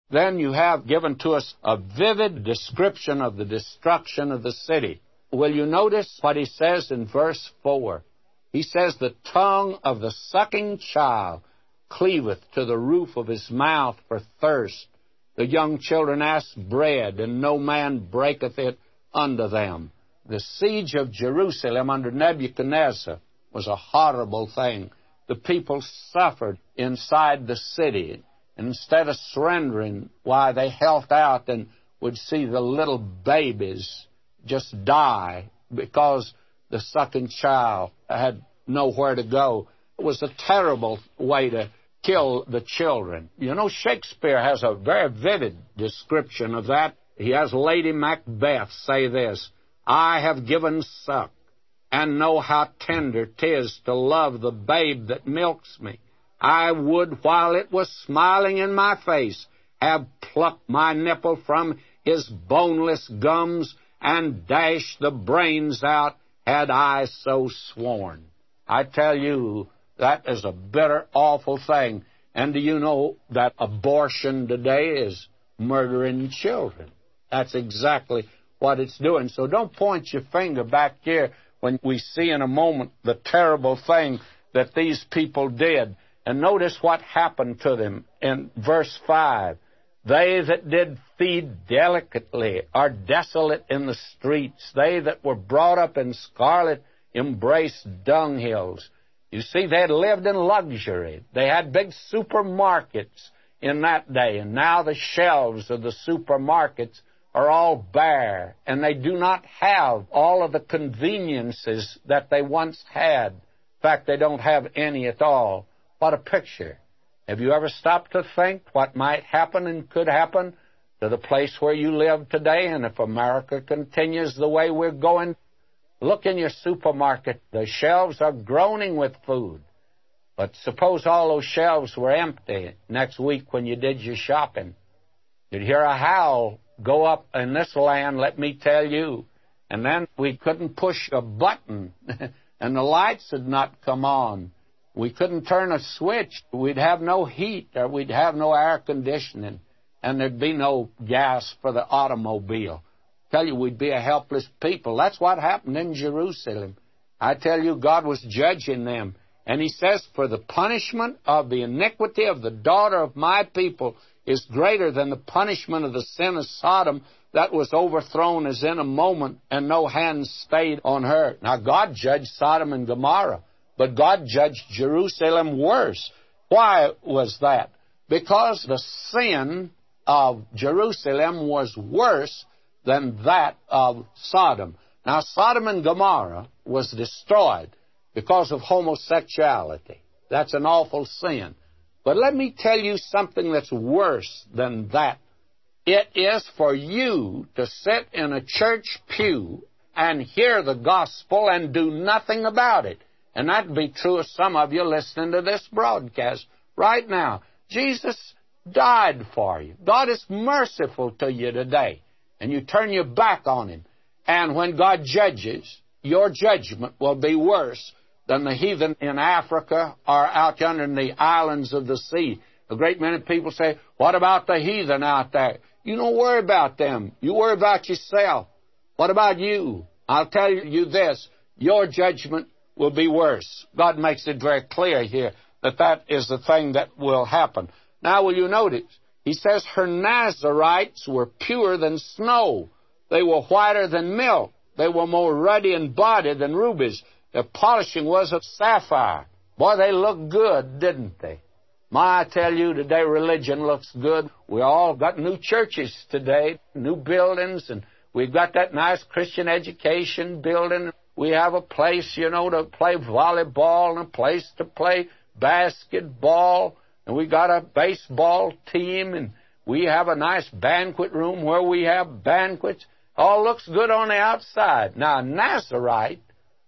Then you have given to us a vivid description of the destruction of the city. Will you notice what he says in verse four? He says, the tongue of the sucking child cleaveth to the roof of his mouth for thirst. The young children ask bread, and no man breaketh it unto them. The siege of Jerusalem under Nebuchadnezzar was a horrible thing. The people suffered inside the city. Instead of surrendering, why, they held out and would see the little babies just die because the sucking child had nowhere to go. It was a terrible way to kill the children. You know, Shakespeare has a very vivid description of that. He has Lady Macbeth say this, I have given suck, and know how tender 'tis to love the babe that milks me. I would, while it was smiling in my face, have plucked my nipple from his boneless gums and dashed the brains out, had I so sworn. I tell you, that is a bitter, awful thing. And do you know that abortion today is murdering children? That's exactly what it's doing. So don't point your finger back here when we see in a moment the terrible thing that these people did. And notice what happened to them in verse five. They that did feed delicately are desolate in the streets. They that were brought up in scarlet embraced dunghills. You see, they had lived in luxury. They had big supermarkets in that day, and now the shelves of the supermarkets are all bare, and they do not have all of the conveniences that they once had. In fact, they don't have any at all. What a picture. Have you ever stopped to think what might happen and could happen to the place where you live today? And if America continues the way we're going, look in your supermarket. The shelves are groaning with food. But suppose all those shelves were empty next week when you did your shopping. You'd hear a howl go up in this land, let me tell you. And then we couldn't push a button, and the lights would not come on. We couldn't turn a switch. We'd have no heat, or we'd have no air conditioning, and there'd be no gas for the automobile. I tell you, we'd be a helpless people. That's what happened in Jerusalem. I tell you, God was judging them. And he says, for the punishment of the iniquity of the daughter of my people is greater than the punishment of the sin of Sodom that was overthrown as in a moment, and no hand stayed on her. Now, God judged Sodom and Gomorrah, but God judged Jerusalem worse. Why was that? Because the sin of Jerusalem was worse than that of Sodom. Now, Sodom and Gomorrah was destroyed because of homosexuality. That's an awful sin. But let me tell you something that's worse than that. It is for you to sit in a church pew and hear the gospel and do nothing about it. And that'd be true of some of you listening to this broadcast right now. Jesus died for you. God is merciful to you today. And you turn your back on him. And when God judges, your judgment will be worse than the heathen in Africa or out yonder in the islands of the sea. A great many people say, what about the heathen out there? You don't worry about them. You worry about yourself. What about you? I'll tell you this, your judgment will be worse. God makes it very clear here that that is the thing that will happen. Now, will you notice? He says, her Nazarites were pure than snow. They were whiter than milk. They were more ruddy in body than rubies. Their polishing was of sapphire. Boy, they looked good, didn't they? My, I tell you, today religion looks good. We all got new churches today, new buildings, and we've got that nice Christian education building. We have a place, you know, to play volleyball and a place to play basketball. And we got a baseball team, and we have a nice banquet room where we have banquets. All looks good on the outside. Now, a Nazarite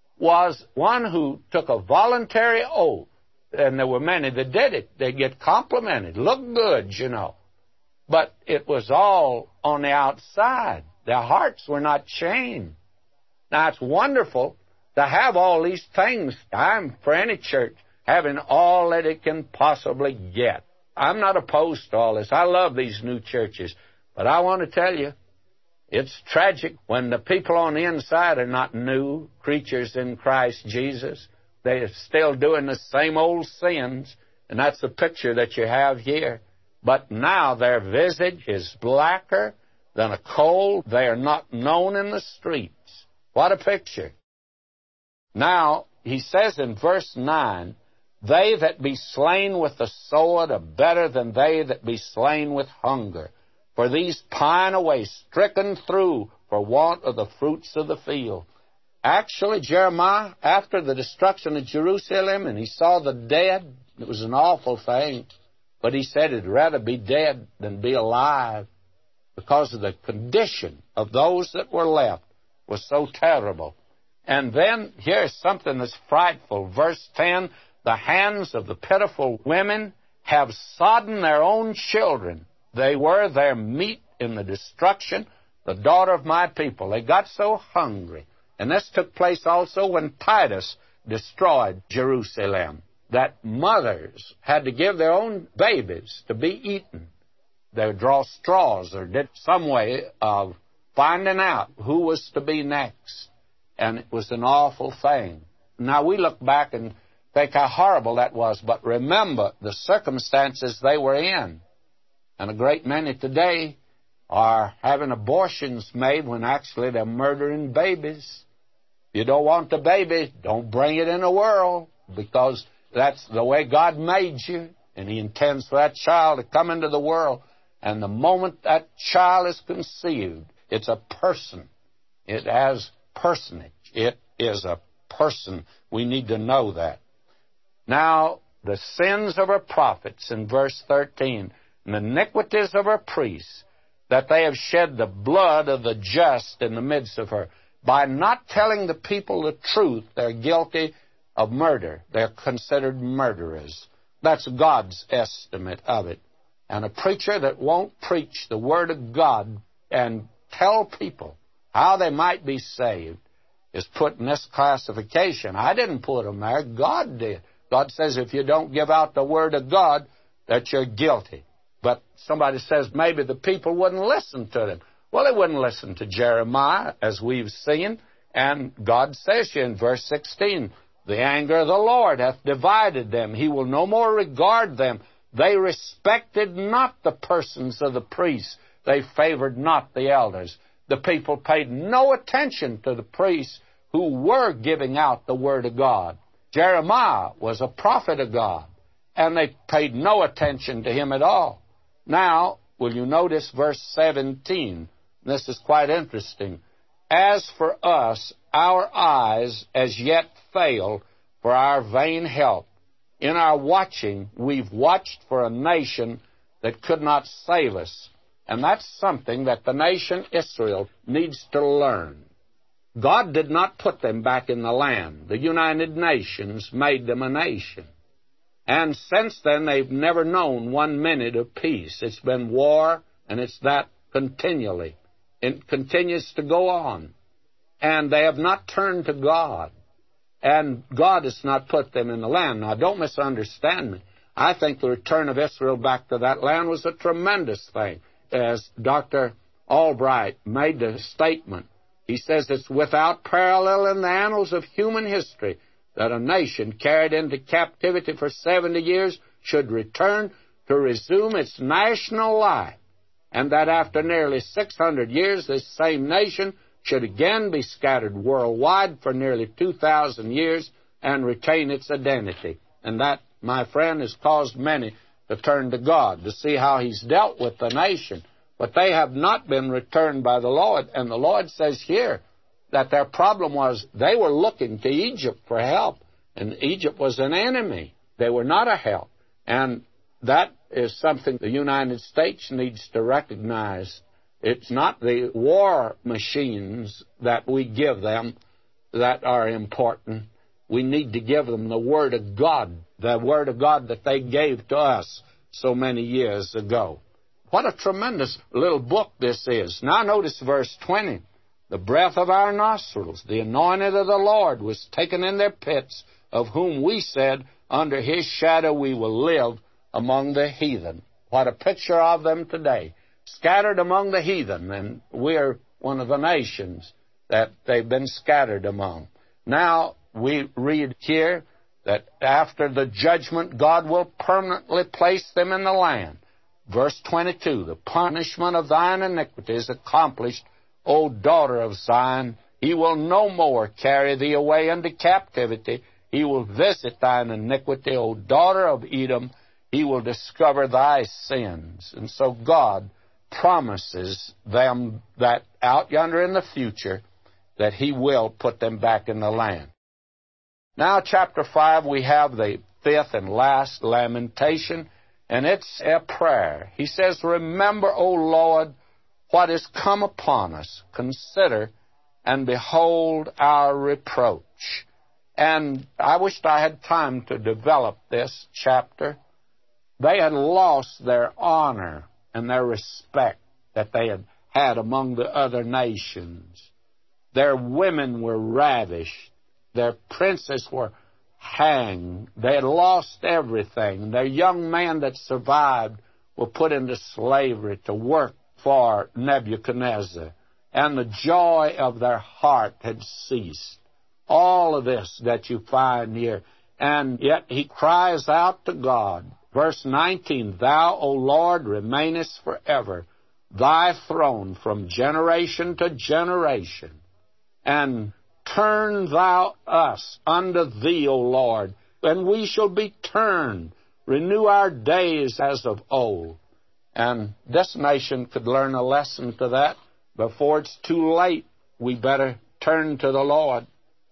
was one who took a voluntary oath, and there were many that did it. They get complimented, look good, you know. But it was all on the outside. Their hearts were not changed. Now, it's wonderful to have all these things. I'm for any church having all that it can possibly get. I'm not opposed to all this. I love these new churches. But I want to tell you, it's tragic when the people on the inside are not new creatures in Christ Jesus. They're still doing the same old sins, and that's the picture that you have here. But now their visage is blacker than a coal. They are not known in the streets. What a picture. Now, he says in verse nine, they that be slain with the sword are better than they that be slain with hunger. For these pine away, stricken through for want of the fruits of the field. Actually, Jeremiah, after the destruction of Jerusalem, and he saw the dead, it was an awful thing, but he said he'd rather be dead than be alive, because of the condition of those that were left was so terrible. And then here's something that's frightful. Verse ten, the hands of the pitiful women have sodden their own children. They were their meat in the destruction, the daughter of my people. They got so hungry. And this took place also when Titus destroyed Jerusalem, that mothers had to give their own babies to be eaten. They would draw straws or did some way of finding out who was to be next. And it was an awful thing. Now, we look back and think how horrible that was, but remember the circumstances they were in. And a great many today are having abortions made when actually they're murdering babies. If you don't want the baby, don't bring it in the world, because that's the way God made you, and He intends for that child to come into the world. And the moment that child is conceived, it's a person. It has personage. It is a person. We need to know that. Now, the sins of our prophets in verse thirteen, and the iniquities of her priests, that they have shed the blood of the just in the midst of her. By not telling the people the truth, they're guilty of murder. They're considered murderers. That's God's estimate of it. And a preacher that won't preach the Word of God and tell people how they might be saved is put in this classification. I didn't put them there. God did. God says if you don't give out the Word of God, that you're guilty. But somebody says maybe the people wouldn't listen to them. Well, they wouldn't listen to Jeremiah, as we've seen. And God says here in verse sixteen, the anger of the Lord hath divided them. He will no more regard them. They respected not the persons of the priests. They favored not the elders. The people paid no attention to the priests who were giving out the Word of God. Jeremiah was a prophet of God, and they paid no attention to him at all. Now, will you notice verse seventeen? This is quite interesting. As for us, our eyes as yet fail for our vain help. In our watching, we've watched for a nation that could not save us. And that's something that the nation Israel needs to learn. God did not put them back in the land. The United Nations made them a nation. And since then, they've never known one minute of peace. It's been war, and it's that continually. It continues to go on. And they have not turned to God. And God has not put them in the land. Now, don't misunderstand me. I think the return of Israel back to that land was a tremendous thing. As Doctor Albright made the statement, he says it's without parallel in the annals of human history that a nation carried into captivity for seventy years should return to resume its national life, and that after nearly six hundred years, this same nation should again be scattered worldwide for nearly two thousand years and retain its identity. And that, my friend, has caused many to turn to God to see how He's dealt with the nation. But they have not been returned by the Lord. And the Lord says here that their problem was they were looking to Egypt for help. And Egypt was an enemy. They were not a help. And that is something the United States needs to recognize. It's not the war machines that we give them that are important. We need to give them the Word of God, the Word of God that they gave to us so many years ago. What a tremendous little book this is. Now notice verse twenty. The breath of our nostrils, the anointed of the Lord, was taken in their pits, of whom we said, under His shadow we will live. among the heathen. What a picture of them today. Scattered among the heathen, and we're one of the nations that they've been scattered among. Now, we read here that after the judgment, God will permanently place them in the land. Verse twenty-two, the punishment of thine iniquity is accomplished, O daughter of Zion. He will no more carry thee away into captivity. He will visit thine iniquity, O daughter of Edom. He will discover thy sins. And so God promises them that out yonder in the future that He will put them back in the land. Now, chapter five, we have the fifth and last lamentation, and it's a prayer. He says, remember, O Lord, what is come upon us. Consider and behold our reproach. And I wished I had time to develop this chapter. They had lost their honor and their respect that they had had among the other nations. Their women were ravished. Their princes were hanged. They had lost everything. Their young men that survived were put into slavery to work for Nebuchadnezzar. And the joy of their heart had ceased. All of this that you find here. And yet he cries out to God. Verse nineteen, Thou, O Lord, remainest forever, thy throne from generation to generation. And turn thou us unto thee, O Lord, and we shall be turned. Renew our days as of old. And this nation could learn a lesson to that. Before it's too late, we better turn to the Lord.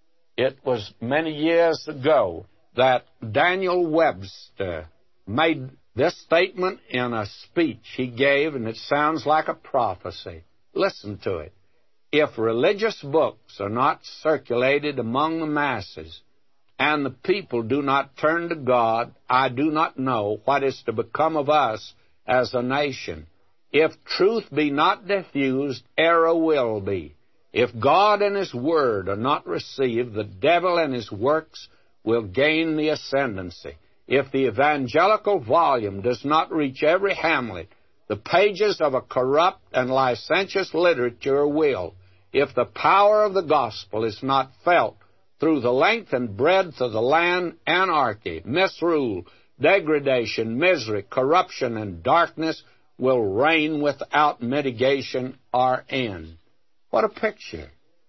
It was many years ago that Daniel Webster made this statement in a speech he gave, and it sounds like a prophecy. Listen to it. If religious books are not circulated among the masses, and the people do not turn to God, I do not know what is to become of us as a nation. If truth be not diffused, error will be. If God and His Word are not received, the devil and his works will gain the ascendancy. If the evangelical volume does not reach every hamlet, the pages of a corrupt and licentious literature will. If the power of the gospel is not felt through the length and breadth of the land, anarchy, misrule, degradation, misery, corruption, and darkness will reign without mitigation or end. What a picture.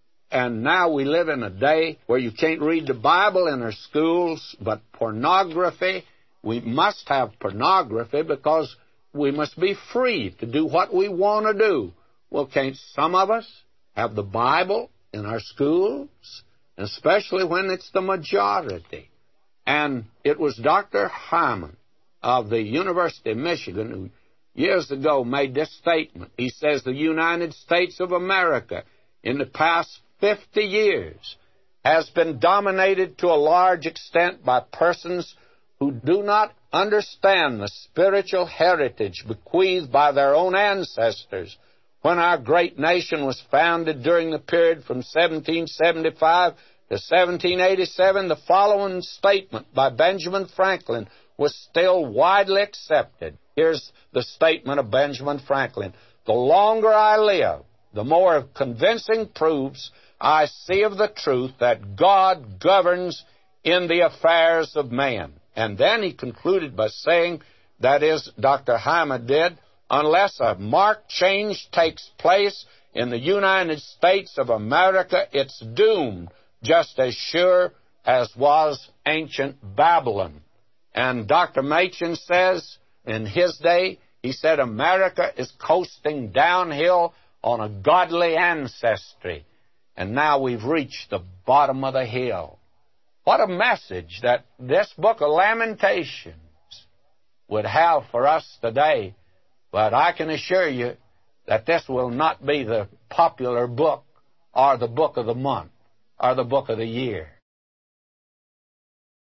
And now we live in a day where you can't read the Bible in our schools, but pornography, we must have pornography because we must be free to do what we want to do. Well, can't some of us have the Bible in our schools, especially when it's the majority? And it was Doctor Hyman of the University of Michigan who years ago made this statement. He says the United States of America in the past fifty years has been dominated to a large extent by persons who do not understand the spiritual heritage bequeathed by their own ancestors. When our great nation was founded during the period from seventeen seventy-five to seventeen eighty-seven, the following statement by Benjamin Franklin was still widely accepted. Here's the statement of Benjamin Franklin. The longer I live, the more convincing proofs I see of the truth that God governs in the affairs of man. And then he concluded by saying, that is, Doctor Hyman did, unless a marked change takes place in the United States of America, it's doomed, just as sure as was ancient Babylon. And Doctor Machen says, in his day, he said, America is coasting downhill on a godly ancestry. And now we've reached the bottom of the hill. What a message that this book of Lamentations would have for us today. But I can assure you that this will not be the popular book or the book of the month or the book of the year.